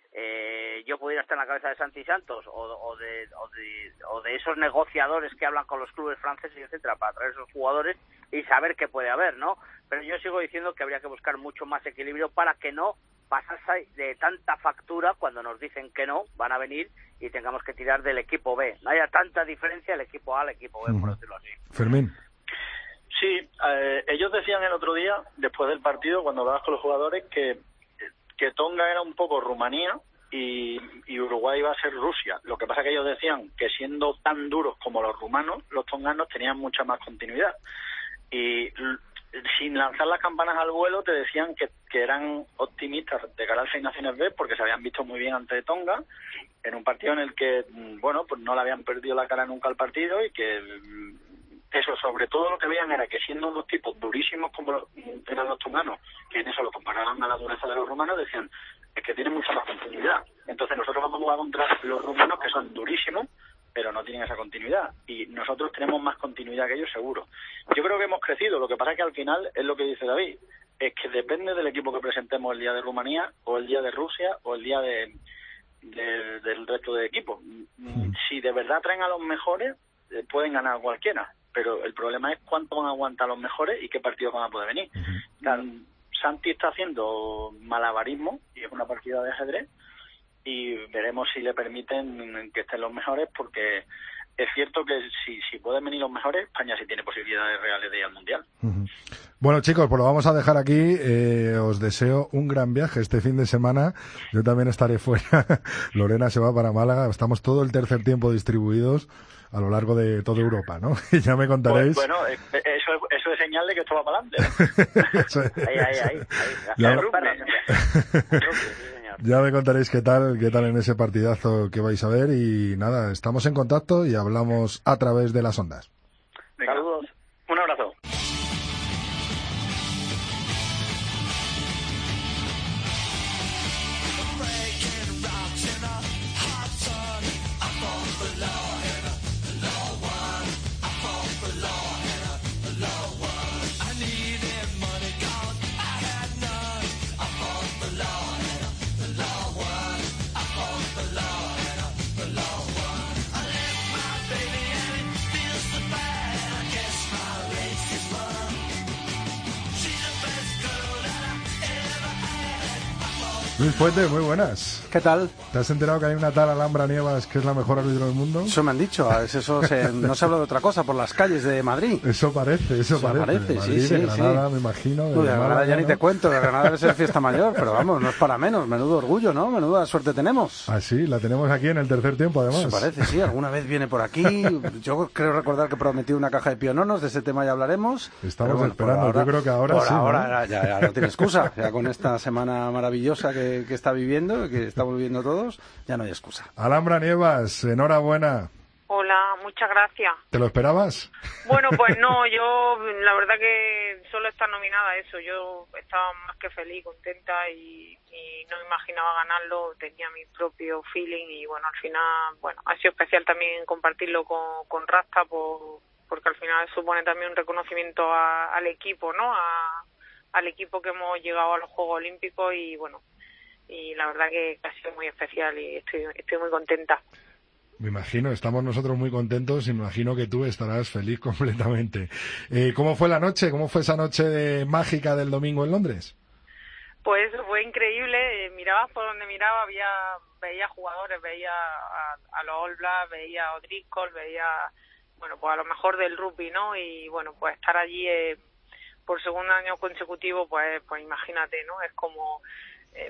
eh, yo pudiera estar en la cabeza de Santi Santos o, o, de, o, de, o de esos negociadores que hablan con los clubes franceses, etcétera, para traer esos jugadores y saber qué puede haber, ¿no? Pero yo sigo diciendo que habría que buscar mucho más equilibrio para que no pasarse de tanta factura cuando nos dicen que no, van a venir y tengamos que tirar del equipo B. No haya tanta diferencia el equipo A al equipo B, uh-huh. por decirlo así.
Fermín.
Sí, eh, ellos decían el otro día, después del partido, cuando hablabas con los jugadores, que, que Tonga era un poco Rumanía y, y Uruguay iba a ser Rusia. Lo que pasa es que ellos decían que siendo tan duros como los rumanos, los tonganos tenían mucha más continuidad. Y sin lanzar las campanas al vuelo te decían que, que eran optimistas de cara al Seis Naciones B porque se habían visto muy bien ante Tonga en un partido en el que, bueno, pues no le habían perdido la cara nunca al partido y que eso, sobre todo lo que veían era que siendo unos tipos durísimos como los, eran los tonganos, que en eso lo comparaban a la dureza de los rumanos, decían es que tienen mucha más continuidad. Entonces nosotros vamos a jugar contra los rumanos que son durísimos pero no tienen esa continuidad. Y nosotros tenemos más continuidad que ellos, seguro. Yo creo que hemos crecido. Lo que pasa es que al final, es lo que dice David, es que depende del equipo que presentemos el día de Rumanía, o el día de Rusia, o el día de, de del resto de equipos. Si de verdad traen a los mejores, eh, pueden ganar a cualquiera. Pero el problema es cuánto van a aguantar los mejores y qué partidos van a poder venir. Uh-huh. Claro, Santi está haciendo malabarismo, y es una partida de ajedrez, y veremos si le permiten que estén los mejores, porque es cierto que si, si pueden venir los mejores, España sí tiene posibilidades reales de ir al Mundial.
Uh-huh. Bueno, chicos, pues lo vamos a dejar aquí. Eh, os deseo un gran viaje este fin de semana. Yo también estaré fuera. Lorena se va para Málaga. Estamos todo el tercer tiempo distribuidos a lo largo de toda Europa, ¿no? Y ya me contaréis.
Pues, bueno, eso, eso es señal de que esto va para adelante, ¿no? ahí, ahí, ahí. ahí.
Ya, ya me contaréis qué tal, qué tal en ese partidazo que vais a ver. Y nada, estamos en contacto y hablamos a través de las ondas.
Venga. Saludos. Un abrazo.
Luis Puente, muy buenas.
¿Qué tal?
¿Te has enterado que hay una tal Alhambra Nievas que es la mejor árbitro del mundo?
Eso me han dicho, eso se, no se habla de otra cosa por las calles de Madrid.
Eso parece, eso, eso parece.
parece
de Madrid,
sí,
de
sí,
Granada,
sí.
me imagino. De,
Uy, de
Granada,
Granada ya
¿no?
ni te cuento, de Granada debe ser fiesta mayor, pero vamos, no es para menos, menudo orgullo, ¿no? Menuda suerte tenemos.
Ah, sí, la tenemos aquí en el tercer tiempo, además.
Eso parece, sí, alguna vez viene por aquí. Yo creo recordar que prometió una caja de piononos, de ese tema ya hablaremos.
Estamos
bueno,
esperando,
ahora,
yo creo que ahora
por
sí.
ahora
¿no?
ya, ya no tiene excusa, ya con esta semana maravillosa que, que está viviendo, que estamos viviendo todos, ya no hay excusa.
Alhambra Nievas, enhorabuena.
Hola, muchas gracias.
¿Te lo esperabas?
Bueno, pues no, yo la verdad que solo estar nominada a eso, yo estaba más que feliz, contenta y, y no me imaginaba ganarlo, tenía mi propio feeling y bueno, al final, bueno, ha sido especial también compartirlo con, con Rasta por, porque al final supone también un reconocimiento a, al equipo, ¿no? A, al equipo que hemos llegado a los Juegos Olímpicos y bueno, y la verdad que ha sido muy especial y estoy, estoy muy contenta.
Me imagino, estamos nosotros muy contentos y me imagino que tú estarás feliz completamente. Eh, ¿Cómo fue la noche? ¿Cómo fue esa noche de, mágica del domingo en Londres?
Pues fue increíble, mirabas por donde miraba, había veía jugadores, veía a, a los All Blacks, veía a O'Driscoll, veía, bueno, pues a lo mejor del rugby, ¿no? Y bueno, pues estar allí eh, por segundo año consecutivo, pues pues imagínate, ¿no? Es como... Eh,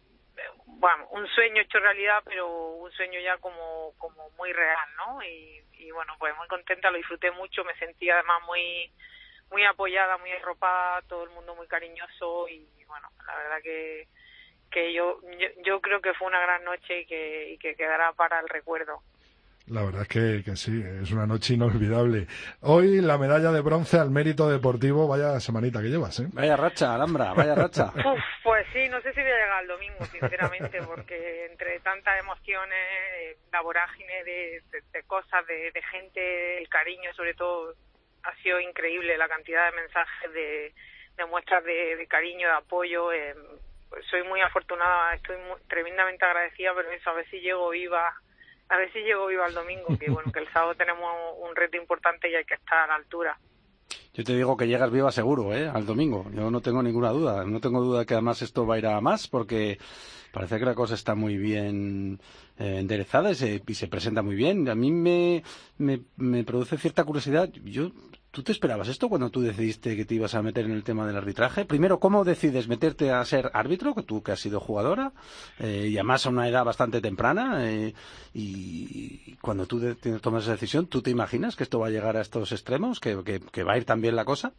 bueno, un sueño hecho realidad, pero un sueño ya como como muy real, ¿no? Y, y bueno, pues muy contenta, lo disfruté mucho, me sentí además muy muy apoyada, muy arropada, todo el mundo muy cariñoso y bueno, la verdad que que yo yo, yo creo que fue una gran noche y que y que quedará para el recuerdo.
La verdad es que, que sí, es una noche inolvidable. Hoy la medalla de bronce al mérito deportivo, vaya semanita que llevas, ¿eh?
Vaya racha, Alhambra, vaya racha.
Uf, pues sí, no sé si voy a llegar el domingo, sinceramente, porque entre tantas emociones, la vorágine de, de, de cosas, de, de gente, el cariño, sobre todo, ha sido increíble la cantidad de mensajes, de, de muestras de, de cariño, de apoyo. Eh, pues soy muy afortunada, estoy muy, tremendamente agradecida, pero eso, a ver si llego viva. A ver si llego viva el domingo, que bueno, que el sábado tenemos un reto importante y hay que estar a la altura.
Yo te digo que llegas viva seguro, ¿eh? Al domingo. Yo no tengo ninguna duda. No tengo duda que además esto va a ir a más, porque parece que la cosa está muy bien eh, enderezada y se, y se presenta muy bien. A mí me, me, me produce cierta curiosidad. Yo ¿Tú te esperabas esto cuando tú decidiste que te ibas a meter en el tema del arbitraje? Primero, ¿cómo decides meterte a ser árbitro, que tú que has sido jugadora, eh, y además a una edad bastante temprana? Eh, y cuando tú de, tomas esa decisión, ¿tú te imaginas que esto va a llegar a estos extremos, que, que, que va a ir tan bien la cosa?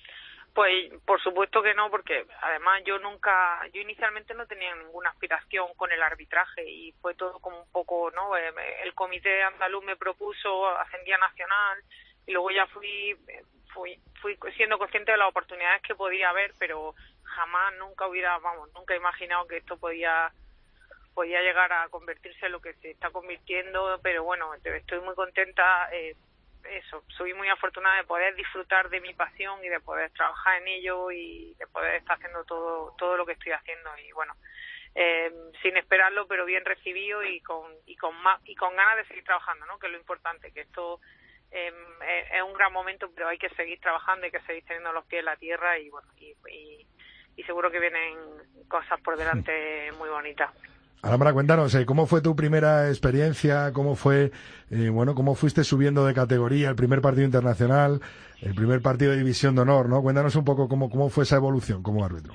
Pues por supuesto que no, porque además yo nunca, yo inicialmente no tenía ninguna aspiración con el arbitraje y fue todo como un poco, ¿no? El comité andaluz me propuso, ascendía nacional, y luego ya fui, fui, fui siendo consciente de las oportunidades que podía haber, pero jamás, nunca hubiera, vamos, nunca he imaginado que esto podía, podía llegar a convertirse en lo que se está convirtiendo, pero bueno, estoy muy contenta, eh, eso, soy muy afortunada de poder disfrutar de mi pasión y de poder trabajar en ello y de poder estar haciendo todo, todo lo que estoy haciendo y bueno, eh, sin esperarlo, pero bien recibido y con, y con más, y con ganas de seguir trabajando, ¿no? Que es lo importante, que esto Eh, es un gran momento, pero hay que seguir trabajando, hay que seguir teniendo los pies en la tierra y bueno y, y, y seguro que vienen cosas por delante muy bonitas.
Alhambra, cuéntanos, eh, ¿cómo fue tu primera experiencia? ¿Cómo fue, eh, bueno, cómo fuiste subiendo de categoría, el primer partido internacional, el primer partido de división de honor, ¿no? Cuéntanos un poco cómo, cómo fue esa evolución como árbitro.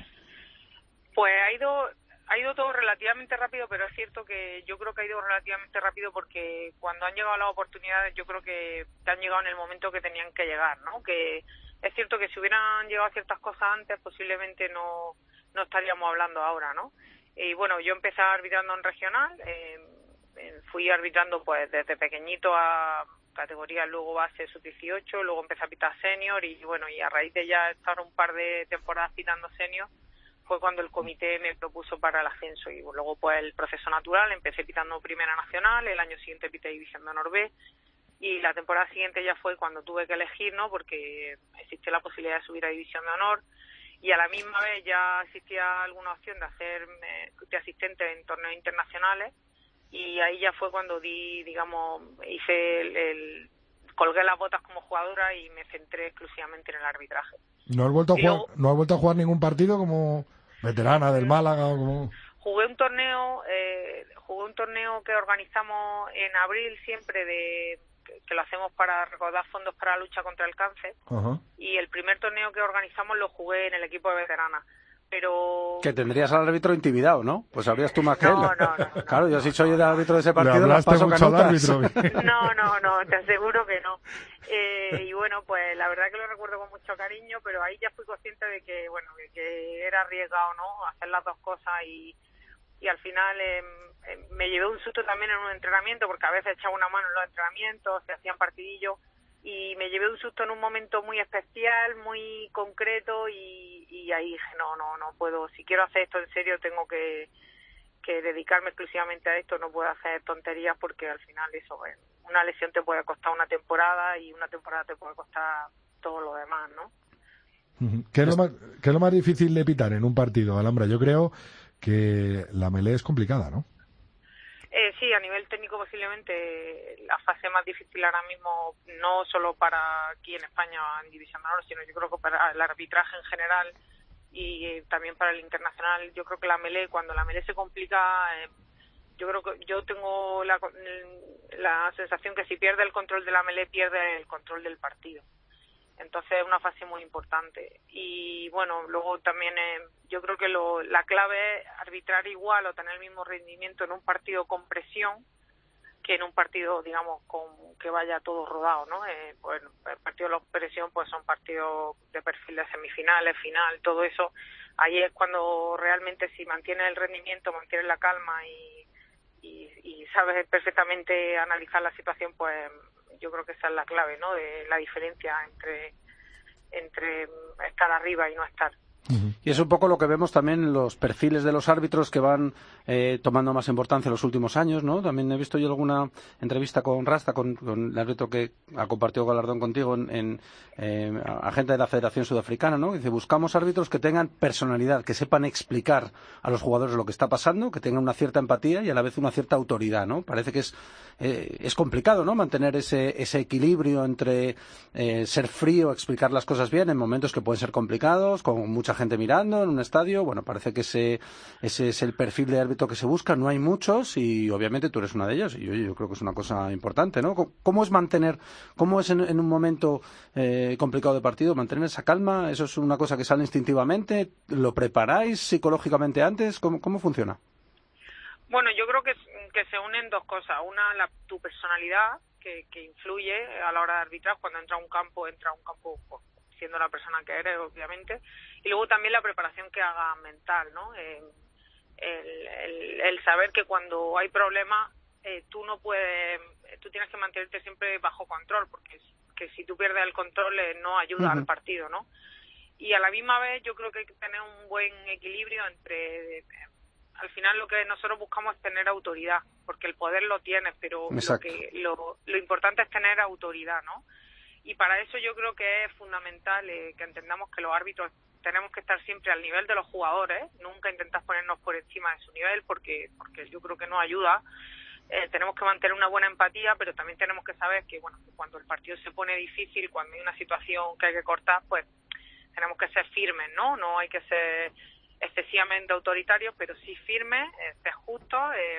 Pues ha ido ha ido todo relativamente rápido, pero es cierto que yo creo que ha ido relativamente rápido porque cuando han llegado las oportunidades yo creo que han llegado en el momento que tenían que llegar, ¿no? Que es cierto que si hubieran llegado ciertas cosas antes posiblemente no, no estaríamos hablando ahora, ¿no? Y bueno, yo empecé arbitrando en regional, eh, fui arbitrando pues desde pequeñito a categoría luego base sub dieciocho, luego empecé a pitar senior y bueno, y a raíz de ya estar un par de temporadas pitando senior fue cuando el comité me propuso para el ascenso y luego pues el proceso natural, empecé pitando Primera Nacional, el año siguiente pité División de Honor B y la temporada siguiente ya fue cuando tuve que elegir, ¿no? Porque existía la posibilidad de subir a División de Honor y a la misma vez ya existía alguna opción de hacer de asistente en torneos internacionales y ahí ya fue cuando di, digamos, hice el, el colgué las botas como jugadora y me centré exclusivamente en el arbitraje.
¿No has vuelto a jugar,
luego,
no has vuelto a jugar ningún partido como veterana del Málaga o como...?
Jugué un torneo, eh, jugué un torneo que organizamos en abril siempre de que, que lo hacemos para recaudar fondos para la lucha contra el cáncer.
Uh-huh.
Y el primer torneo que organizamos lo jugué en el equipo de veteranas. Pero...
Que tendrías al árbitro intimidado, ¿no? Pues sabrías tú más que él.
No, no, no.
Claro, yo si soy el árbitro de ese partido,
le
las paso
mucho
canutas.
al árbitro.
No, no, no, te aseguro que no. Eh, y bueno, pues la verdad que lo recuerdo con mucho cariño, pero ahí ya fui consciente de que, bueno, que, que era arriesgado, ¿no? Hacer las dos cosas y, y al final eh, eh, me llevé un susto también en un entrenamiento, porque a veces echaba una mano en los entrenamientos, se hacían partidillos, y me llevé un susto en un momento muy especial, muy concreto y, y ahí dije, no, no, no puedo, si quiero hacer esto en serio tengo que, que dedicarme exclusivamente a esto, no puedo hacer tonterías porque al final eso, bueno, una lesión te puede costar una temporada y una temporada te puede costar todo lo demás, ¿no?
¿Qué es lo más, qué es lo más difícil de pitar en un partido, Alhambra? Yo creo que la melee es complicada, ¿no?
Eh, sí, a nivel técnico posiblemente la fase más difícil ahora mismo, no solo para aquí en España en División de Honor, sino yo creo que para el arbitraje en general y eh, también para el internacional. Yo creo que la melee, cuando la melee se complica, eh, yo creo que yo tengo la, la sensación que si pierde el control de la melee, pierde el control del partido. Entonces es una fase muy importante. Y bueno, luego también eh, yo creo que lo, la clave es arbitrar igual o tener el mismo rendimiento en un partido con presión que en un partido, digamos, con que vaya todo rodado, ¿no? Eh, pues el partido de presión pues son partidos de perfil de semifinales, final, todo eso. Ahí es cuando realmente si mantienes el rendimiento, mantienes la calma y, y, y sabes perfectamente analizar la situación, pues yo creo que esa es la clave, ¿no? De la diferencia entre entre estar arriba y no estar.
Y es un poco lo que vemos también en los perfiles de los árbitros que van eh, tomando más importancia en los últimos años, ¿no? También he visto yo alguna entrevista con Rasta, con, con el árbitro que ha compartido galardón contigo en, en eh, agente de la Federación Sudafricana, ¿no? Dice, buscamos árbitros que tengan personalidad, que sepan explicar a los jugadores lo que está pasando, que tengan una cierta empatía y a la vez una cierta autoridad, ¿no? Parece que es eh, es complicado, ¿no? Mantener ese, ese equilibrio entre eh, ser frío, explicar las cosas bien en momentos que pueden ser complicados, con mucha mucha gente mirando en un estadio. Bueno, parece que ese, ese es el perfil de árbitro que se busca. No hay muchos y obviamente tú eres una de ellos. Y oye, yo creo que es una cosa importante, ¿no? ¿Cómo es mantener, cómo es en, en un momento eh, complicado de partido, mantener esa calma? ¿Eso es una cosa que sale instintivamente? ¿Lo preparáis psicológicamente antes? ¿Cómo, cómo funciona?
Bueno, yo creo que, que se unen dos cosas. Una, la, tu personalidad, que, que influye a la hora de arbitrar. Cuando entra a un campo, entra a un campo pues, siendo la persona que eres, obviamente. Y luego también la preparación que haga mental, ¿no? Eh, el, el, el saber que cuando hay problemas, eh, tú no puedes, tú tienes que mantenerte siempre bajo control, porque que si tú pierdes el control eh, no ayuda uh-huh. al partido, ¿no? Y a la misma vez yo creo que hay que tener un buen equilibrio entre... Eh, al final lo que nosotros buscamos es tener autoridad, porque el poder lo tienes, pero lo, que, lo, lo importante es tener autoridad, ¿no? Y para eso yo creo que es fundamental eh, que entendamos que los árbitros tenemos que estar siempre al nivel de los jugadores, nunca intentar ponernos por encima de su nivel, porque porque yo creo que no ayuda. Eh, tenemos que mantener una buena empatía, pero también tenemos que saber que, bueno, cuando el partido se pone difícil, cuando hay una situación que hay que cortar, pues tenemos que ser firmes, ¿no? No hay que ser excesivamente autoritarios, pero sí firmes, eh, ser justos eh,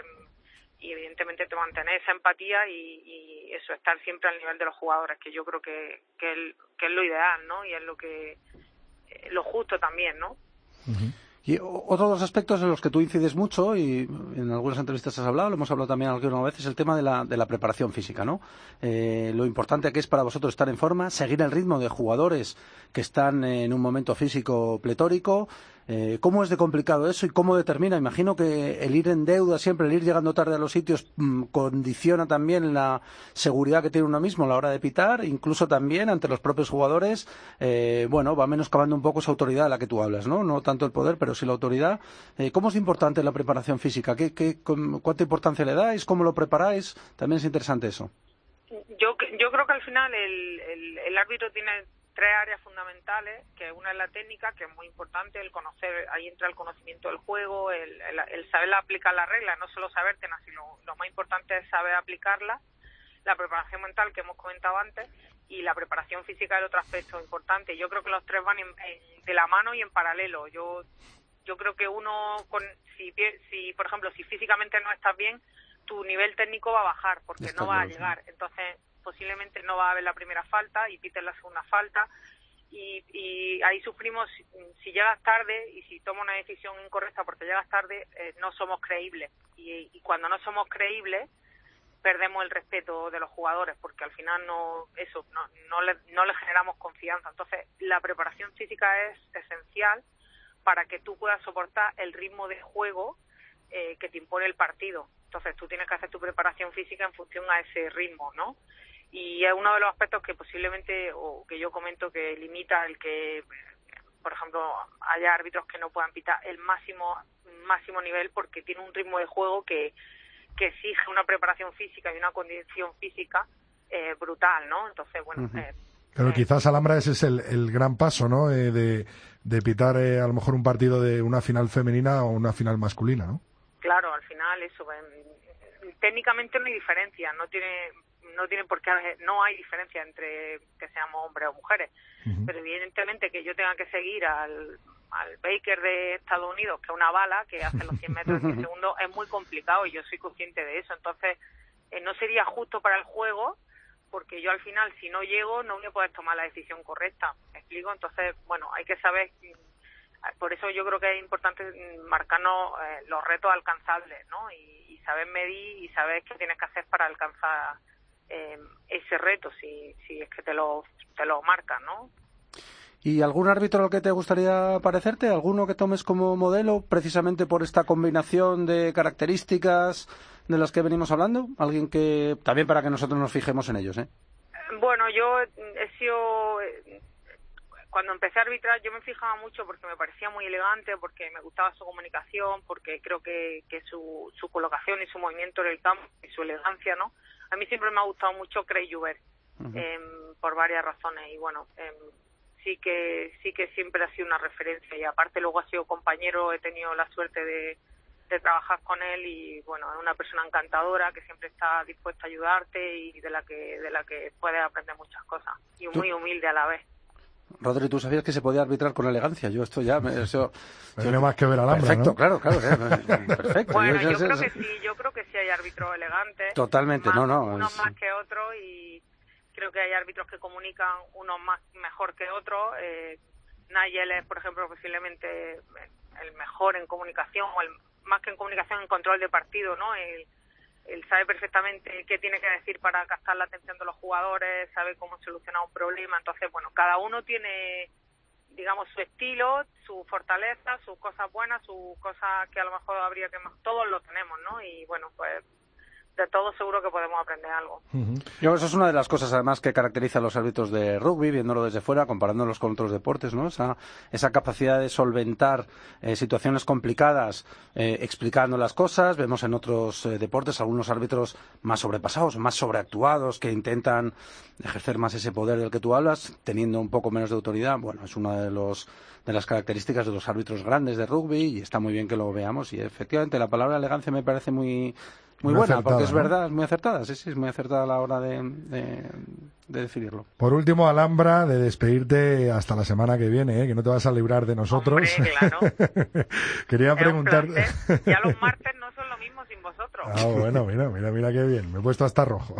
y evidentemente te mantener esa empatía y, y eso, estar siempre al nivel de los jugadores, que yo creo que, que, el, que es lo ideal, ¿no? Y es lo que eh, lo justo también, ¿no?
Uh-huh. Y otro de los aspectos en los que tú incides mucho, y en algunas entrevistas has hablado, lo hemos hablado también alguna vez, es el tema de la, de la preparación física, ¿no? Eh, lo importante que es para vosotros estar en forma, seguir el ritmo de jugadores que están en un momento físico pletórico. Eh, ¿Cómo es de complicado eso y cómo determina? Imagino que el ir en deuda siempre, el ir llegando tarde a los sitios, mmm, condiciona también la seguridad que tiene uno mismo a la hora de pitar, incluso también ante los propios jugadores, eh, bueno, va menoscabando un poco esa autoridad de la que tú hablas, ¿no? No tanto el poder, pero sí la autoridad. Eh, ¿Cómo es importante la preparación física? ¿Qué, qué, ¿Cuánta importancia le dais? ¿Cómo lo preparáis? También es interesante eso.
Yo, yo creo que al final el, el, el árbitro tiene tres áreas fundamentales, que una es la técnica, que es muy importante, el conocer, ahí entra el conocimiento del juego, el, el, el saber aplicar las reglas, no solo sabértelas, sino lo más importante es saber aplicarlas, la preparación mental que hemos comentado antes, y la preparación física es el otro aspecto importante. Yo creo que los tres van en, en, de la mano y en paralelo. Yo yo creo que uno, con, si, si por ejemplo, si físicamente no estás bien, tu nivel técnico va a bajar, porque Está no va a llegar. Entonces, posiblemente no va a haber la primera falta y pites la segunda falta y, y ahí sufrimos si, si llegas tarde y si tomas una decisión incorrecta porque llegas tarde, eh, no somos creíbles y, y cuando no somos creíbles perdemos el respeto de los jugadores porque al final no eso no, no, le, no le generamos confianza. Entonces la preparación física es esencial para que tú puedas soportar el ritmo de juego eh, que te impone el partido. Entonces tú tienes que hacer tu preparación física en función a ese ritmo, ¿no? Y es uno de los aspectos que posiblemente, o que yo comento, que limita el que, por ejemplo, haya árbitros que no puedan pitar el máximo máximo nivel porque tiene un ritmo de juego que, que exige una preparación física y una condición física eh, brutal, ¿no? Entonces, bueno... Uh-huh. eh,
Pero
eh,
quizás, Alhambra, ese es el, el gran paso, ¿no? Eh, de, de pitar eh, a lo mejor un partido de una final femenina o una final masculina, ¿no?
Claro, al final eso... Eh, técnicamente no hay diferencia, no tiene... no tiene por qué no hay diferencia entre que seamos hombres o mujeres, uh-huh. pero evidentemente que yo tenga que seguir al, al Baker de Estados Unidos, que es una bala que hace los cien metros en diez segundos, es muy complicado y yo soy consciente de eso. Entonces eh, no sería justo para el juego porque yo al final si no llego no voy a poder tomar la decisión correcta, ¿me explico? Entonces bueno, hay que saber, por eso yo creo que es importante marcarnos eh, los retos alcanzables, ¿no? Y, y saber medir y saber qué tienes que hacer para alcanzar Eh, ese reto, si, si es que te lo, te lo marcan, ¿no?
¿Y algún árbitro al que te gustaría parecerte? ¿Alguno que tomes como modelo precisamente por esta combinación de características de las que venimos hablando? ¿Alguien que también para que nosotros nos fijemos en ellos, eh?
Bueno, yo he sido... Cuando empecé a arbitrar yo me fijaba mucho porque me parecía muy elegante, porque me gustaba su comunicación, porque creo que, que su, su colocación y su movimiento en el campo y su elegancia, ¿no? A mí siempre me ha gustado mucho Craig Joubert, uh-huh. eh, por varias razones y bueno, eh, sí que sí que siempre ha sido una referencia y aparte luego ha sido compañero, he tenido la suerte de, de trabajar con él y bueno, es una persona encantadora que siempre está dispuesta a ayudarte y de la que de la que puedes aprender muchas cosas y muy humilde a la vez.
Rodri, tú sabías que se podía arbitrar con elegancia. Yo esto ya... Me, eso,
no tiene más que ver al Alhambra,
perfecto,
¿no?
claro, claro. Eh, perfecto.
Bueno, yo,
yo,
yo
yo,
creo que sí, yo creo que sí hay árbitros elegantes.
Totalmente,
más,
no, no.
Unos
Es...
más que otros y creo que hay árbitros que comunican unos más mejor que otros. Eh, Nigel es, por ejemplo, posiblemente el mejor en comunicación, o el más que en comunicación, en control de partido, ¿no? Él, él sabe perfectamente qué tiene que decir para captar la atención de los jugadores, sabe cómo solucionar un problema. Entonces, bueno, cada uno tiene, digamos, su estilo, su fortaleza, sus cosas buenas, sus cosas que a lo mejor habría que... Todos lo tenemos, ¿no? Y, bueno, pues de todo seguro que podemos aprender algo.
Uh-huh. Yo, eso es una de las cosas además que caracteriza a los árbitros de rugby, viéndolo desde fuera, comparándolos con otros deportes, ¿no? Esa, esa capacidad de solventar eh, situaciones complicadas eh, explicando las cosas. Vemos en otros eh, deportes algunos árbitros más sobrepasados, más sobreactuados, que intentan ejercer más ese poder del que tú hablas, teniendo un poco menos de autoridad. Bueno, es una de los de las características de los árbitros grandes de rugby y está muy bien que lo veamos. Y efectivamente la palabra elegancia me parece muy Muy, muy buena, acertada, porque es ¿no? verdad, es muy acertada, sí, sí, es muy acertada a la hora de, de, de definirlo.
Por último, Alhambra, de despedirte hasta la semana que viene, ¿eh? Que no te vas a librar de nosotros.
Hombre, claro.
Quería preguntarte...
Ya los martes no son lo mismo sin vosotros.
Ah, bueno, mira, mira, mira qué bien, me he puesto hasta rojo.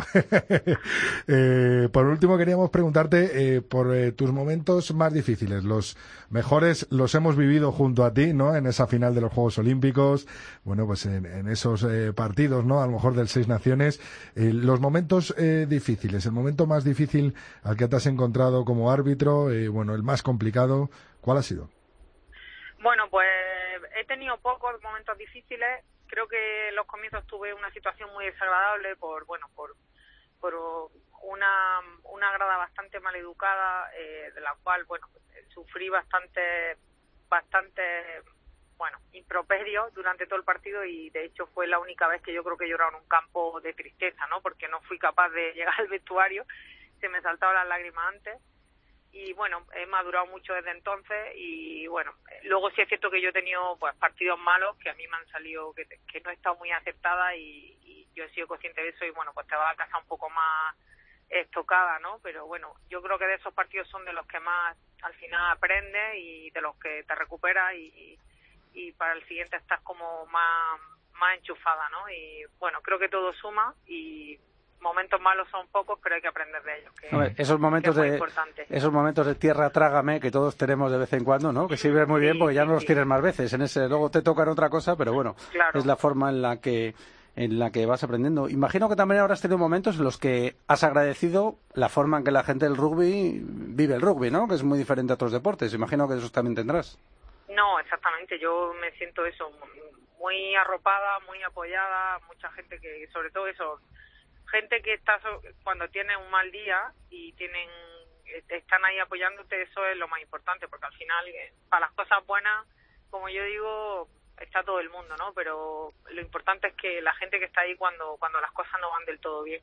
eh, por último, queríamos preguntarte eh, por eh, tus momentos más difíciles. Los mejores los hemos vivido junto a ti, ¿no? En esa final de los Juegos Olímpicos, bueno, pues en, en esos eh, partidos, ¿no? A lo mejor del Seis Naciones. Eh, los momentos eh, difíciles, el momento más difícil al que te has encontrado como árbitro, eh, bueno, el más complicado, ¿cuál ha sido?
Bueno, pues he tenido pocos momentos difíciles. Creo que en los comienzos tuve una situación muy desagradable por, bueno, por, por una, una grada bastante maleducada, eh, de la cual, bueno, sufrí bastante, bastante, bueno, improperio durante todo el partido y de hecho fue la única vez que yo creo que he llorado en un campo de tristeza, ¿no? Porque no fui capaz de llegar al vestuario, se me saltaban las lágrimas antes. Y bueno, he madurado mucho desde entonces y bueno, luego sí es cierto que yo he tenido pues partidos malos que a mí me han salido, que, que no he estado muy aceptada y, y yo he sido consciente de eso y bueno, pues te vas a casa un poco más estocada, ¿no? Pero bueno, yo creo que de esos partidos son de los que más al final aprendes y de los que te recuperas y, y para el siguiente estás como más, más enchufada, ¿no? Y bueno, creo que todo suma y momentos malos son pocos, pero hay que aprender de ellos. Que,
ver, esos momentos de
importante.
esos momentos de tierra trágame que todos tenemos de vez en cuando, ¿no? Que sirven muy bien sí, porque ya sí, no los sí. tienes más veces. En ese luego te tocan otra cosa, pero bueno, claro. Es la forma en la que en la que vas aprendiendo. Imagino que también habrás tenido momentos en los que has agradecido la forma en que la gente del rugby vive el rugby, ¿no? Que es muy diferente a otros deportes. Imagino que eso también tendrás.
No, exactamente. Yo me siento eso, muy arropada, muy apoyada, mucha gente que, sobre todo eso, gente que está cuando tiene un mal día y tienen están ahí apoyándote, eso es lo más importante, porque al final para las cosas buenas, como yo digo, está todo el mundo, ¿no? Pero lo importante es que la gente que está ahí cuando cuando las cosas no van del todo bien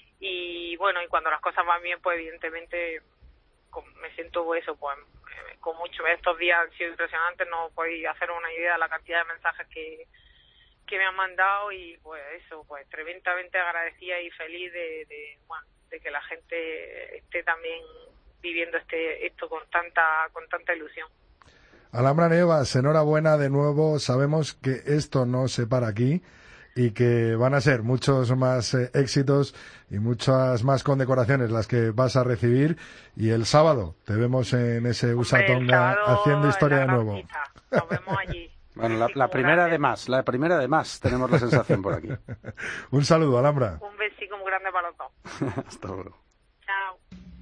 y bueno, y cuando las cosas van bien, pues evidentemente me siento eso, pues con mucho. Estos días han sido impresionantes, no podéis hacer una idea de la cantidad de mensajes que que me han mandado y pues eso, pues tremendamente agradecida y feliz de, de, bueno, de que la gente esté también viviendo este esto con tanta con tanta ilusión.
Alhambra Nievas, enhorabuena de nuevo, sabemos que esto no se para aquí y que van a ser muchos más eh, éxitos y muchas más condecoraciones las que vas a recibir y el sábado te vemos en ese U S A Tonga haciendo historia de nuevo.
Nos vemos allí.
Bueno, la, la primera de más, la primera de más, tenemos la sensación por aquí.
Un saludo, Alhambra.
Un besico muy grande para los dos.
Hasta luego.
Chao.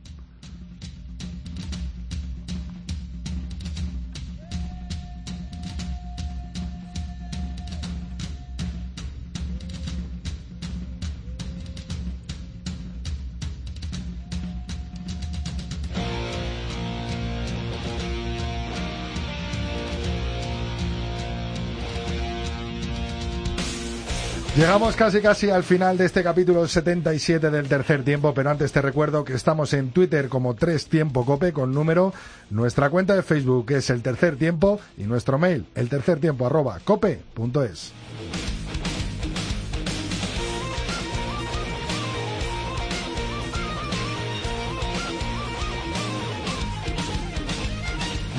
Llegamos casi casi al final de este capítulo setenta y siete del Tercer Tiempo, pero antes te recuerdo que estamos en Twitter como Tres Tiempo Cope con número, nuestra cuenta de Facebook es El Tercer Tiempo y nuestro mail eltercertiempo arroba cope punto es.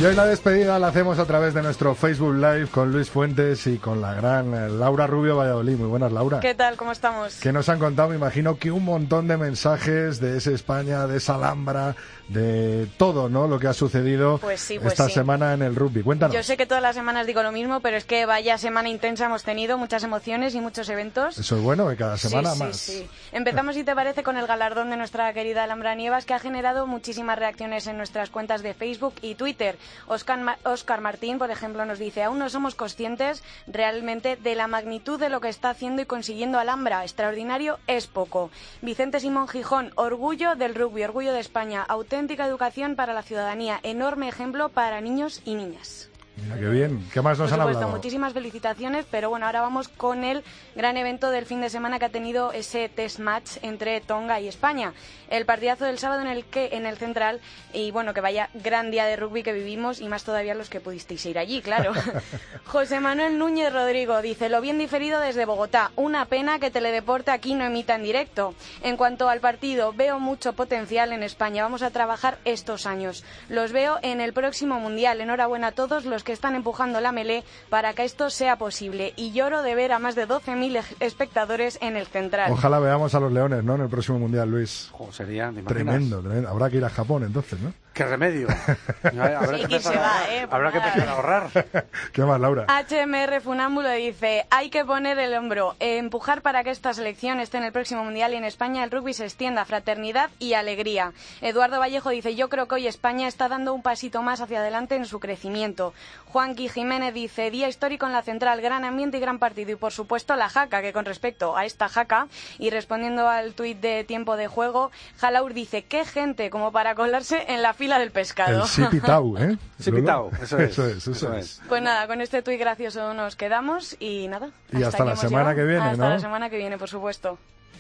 Y hoy la despedida la hacemos a través de nuestro Facebook Live con Luis Fuentes y con la gran Laura Rubio Valladolid. Muy buenas, Laura.
¿Qué tal? ¿Cómo estamos?
¿Qué nos han contado? Me imagino que un montón de mensajes de ese España, de esa Alhambra, de todo, ¿no? Lo que ha sucedido
pues sí, pues
esta
sí.
semana en el rugby. Cuéntanos.
Yo sé que todas las semanas digo lo mismo, pero es que vaya semana intensa hemos tenido, muchas emociones y muchos eventos.
Eso es bueno, que cada semana
sí,
más.
Sí, sí. Empezamos, si te parece, con el galardón de nuestra querida Alhambra Nievas, que ha generado muchísimas reacciones en nuestras cuentas de Facebook y Twitter. Oscar, Ma- Oscar Martín, por ejemplo, nos dice: aún no somos conscientes realmente de la magnitud de lo que está haciendo y consiguiendo Alhambra. Extraordinario es poco. Vicente Simón Gijón: orgullo del rugby, orgullo de España, auténtica educación para la ciudadanía, enorme ejemplo para niños y niñas.
Mira, qué bien. ¿Qué más nos
Por
han
supuesto,
hablado?
muchísimas felicitaciones, pero bueno, ahora vamos con el gran evento del fin de semana que ha tenido ese test match entre Tonga y España. El partidazo del sábado en el que en el Central, y bueno, que vaya gran día de rugby que vivimos, y más todavía los que pudisteis ir allí, claro. José Manuel Núñez Rodrigo dice: lo bien diferido desde Bogotá, una pena que Teledeporte aquí no emita en directo. En cuanto al partido, veo mucho potencial en España, vamos a trabajar estos años. Los veo en el próximo Mundial. Enhorabuena a todos los que están empujando la melé para que esto sea posible, y lloro de ver a más de doce mil espectadores en el Central.
Ojalá veamos a los Leones, ¿no? En el próximo Mundial, Luis.
Oh, sería, ¿te imaginas?
Tremendo, tremendo. Habrá que ir a Japón entonces, ¿no?
¡Qué remedio! Habrá
Sí,
que
que se
empezar a-
va, ¿eh?
Habrá que empezar a ahorrar.
¿Qué más, Laura?
H M R Funámbulo dice: hay que poner el hombro, eh, empujar para que esta selección esté en el próximo Mundial y en España el rugby se extienda, fraternidad y alegría. Eduardo Vallejo dice: yo creo que hoy España está dando un pasito más hacia adelante en su crecimiento. Juanqui Jiménez dice: día histórico en la Central, gran ambiente y gran partido, y por supuesto la jaca, que con respecto a esta jaca, y respondiendo al tuit de tiempo de juego, Jalaur dice: qué gente como para colarse en la fila del pescado.
El Sipitau, ¿eh?
Sipitau, eso es.
Eso es, eso,
Eso
es.
Pues nada, con este tuit gracioso nos quedamos y nada.
Y hasta
aquí
la
hemos
semana
llegado.
que viene,
Hasta
¿no?
la semana que viene, por supuesto.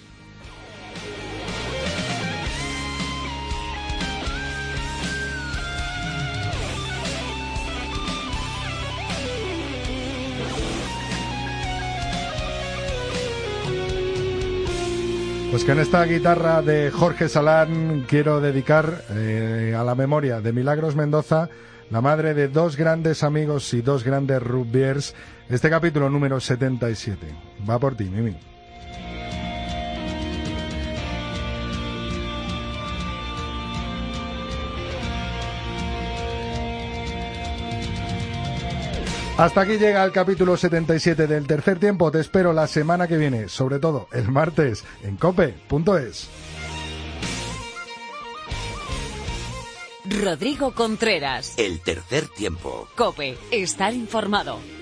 Pues que en esta guitarra de Jorge Salán quiero dedicar eh, a la memoria de Milagros Mendoza, la madre de dos grandes amigos y dos grandes rugbyers, este capítulo número setenta y siete. Va por ti, Mimi. Hasta aquí llega el capítulo setenta y siete del tercer tiempo. Te espero la semana que viene, sobre todo el martes, en cope punto es.
Rodrigo Contreras.
El tercer tiempo.
COPE. Estar informado.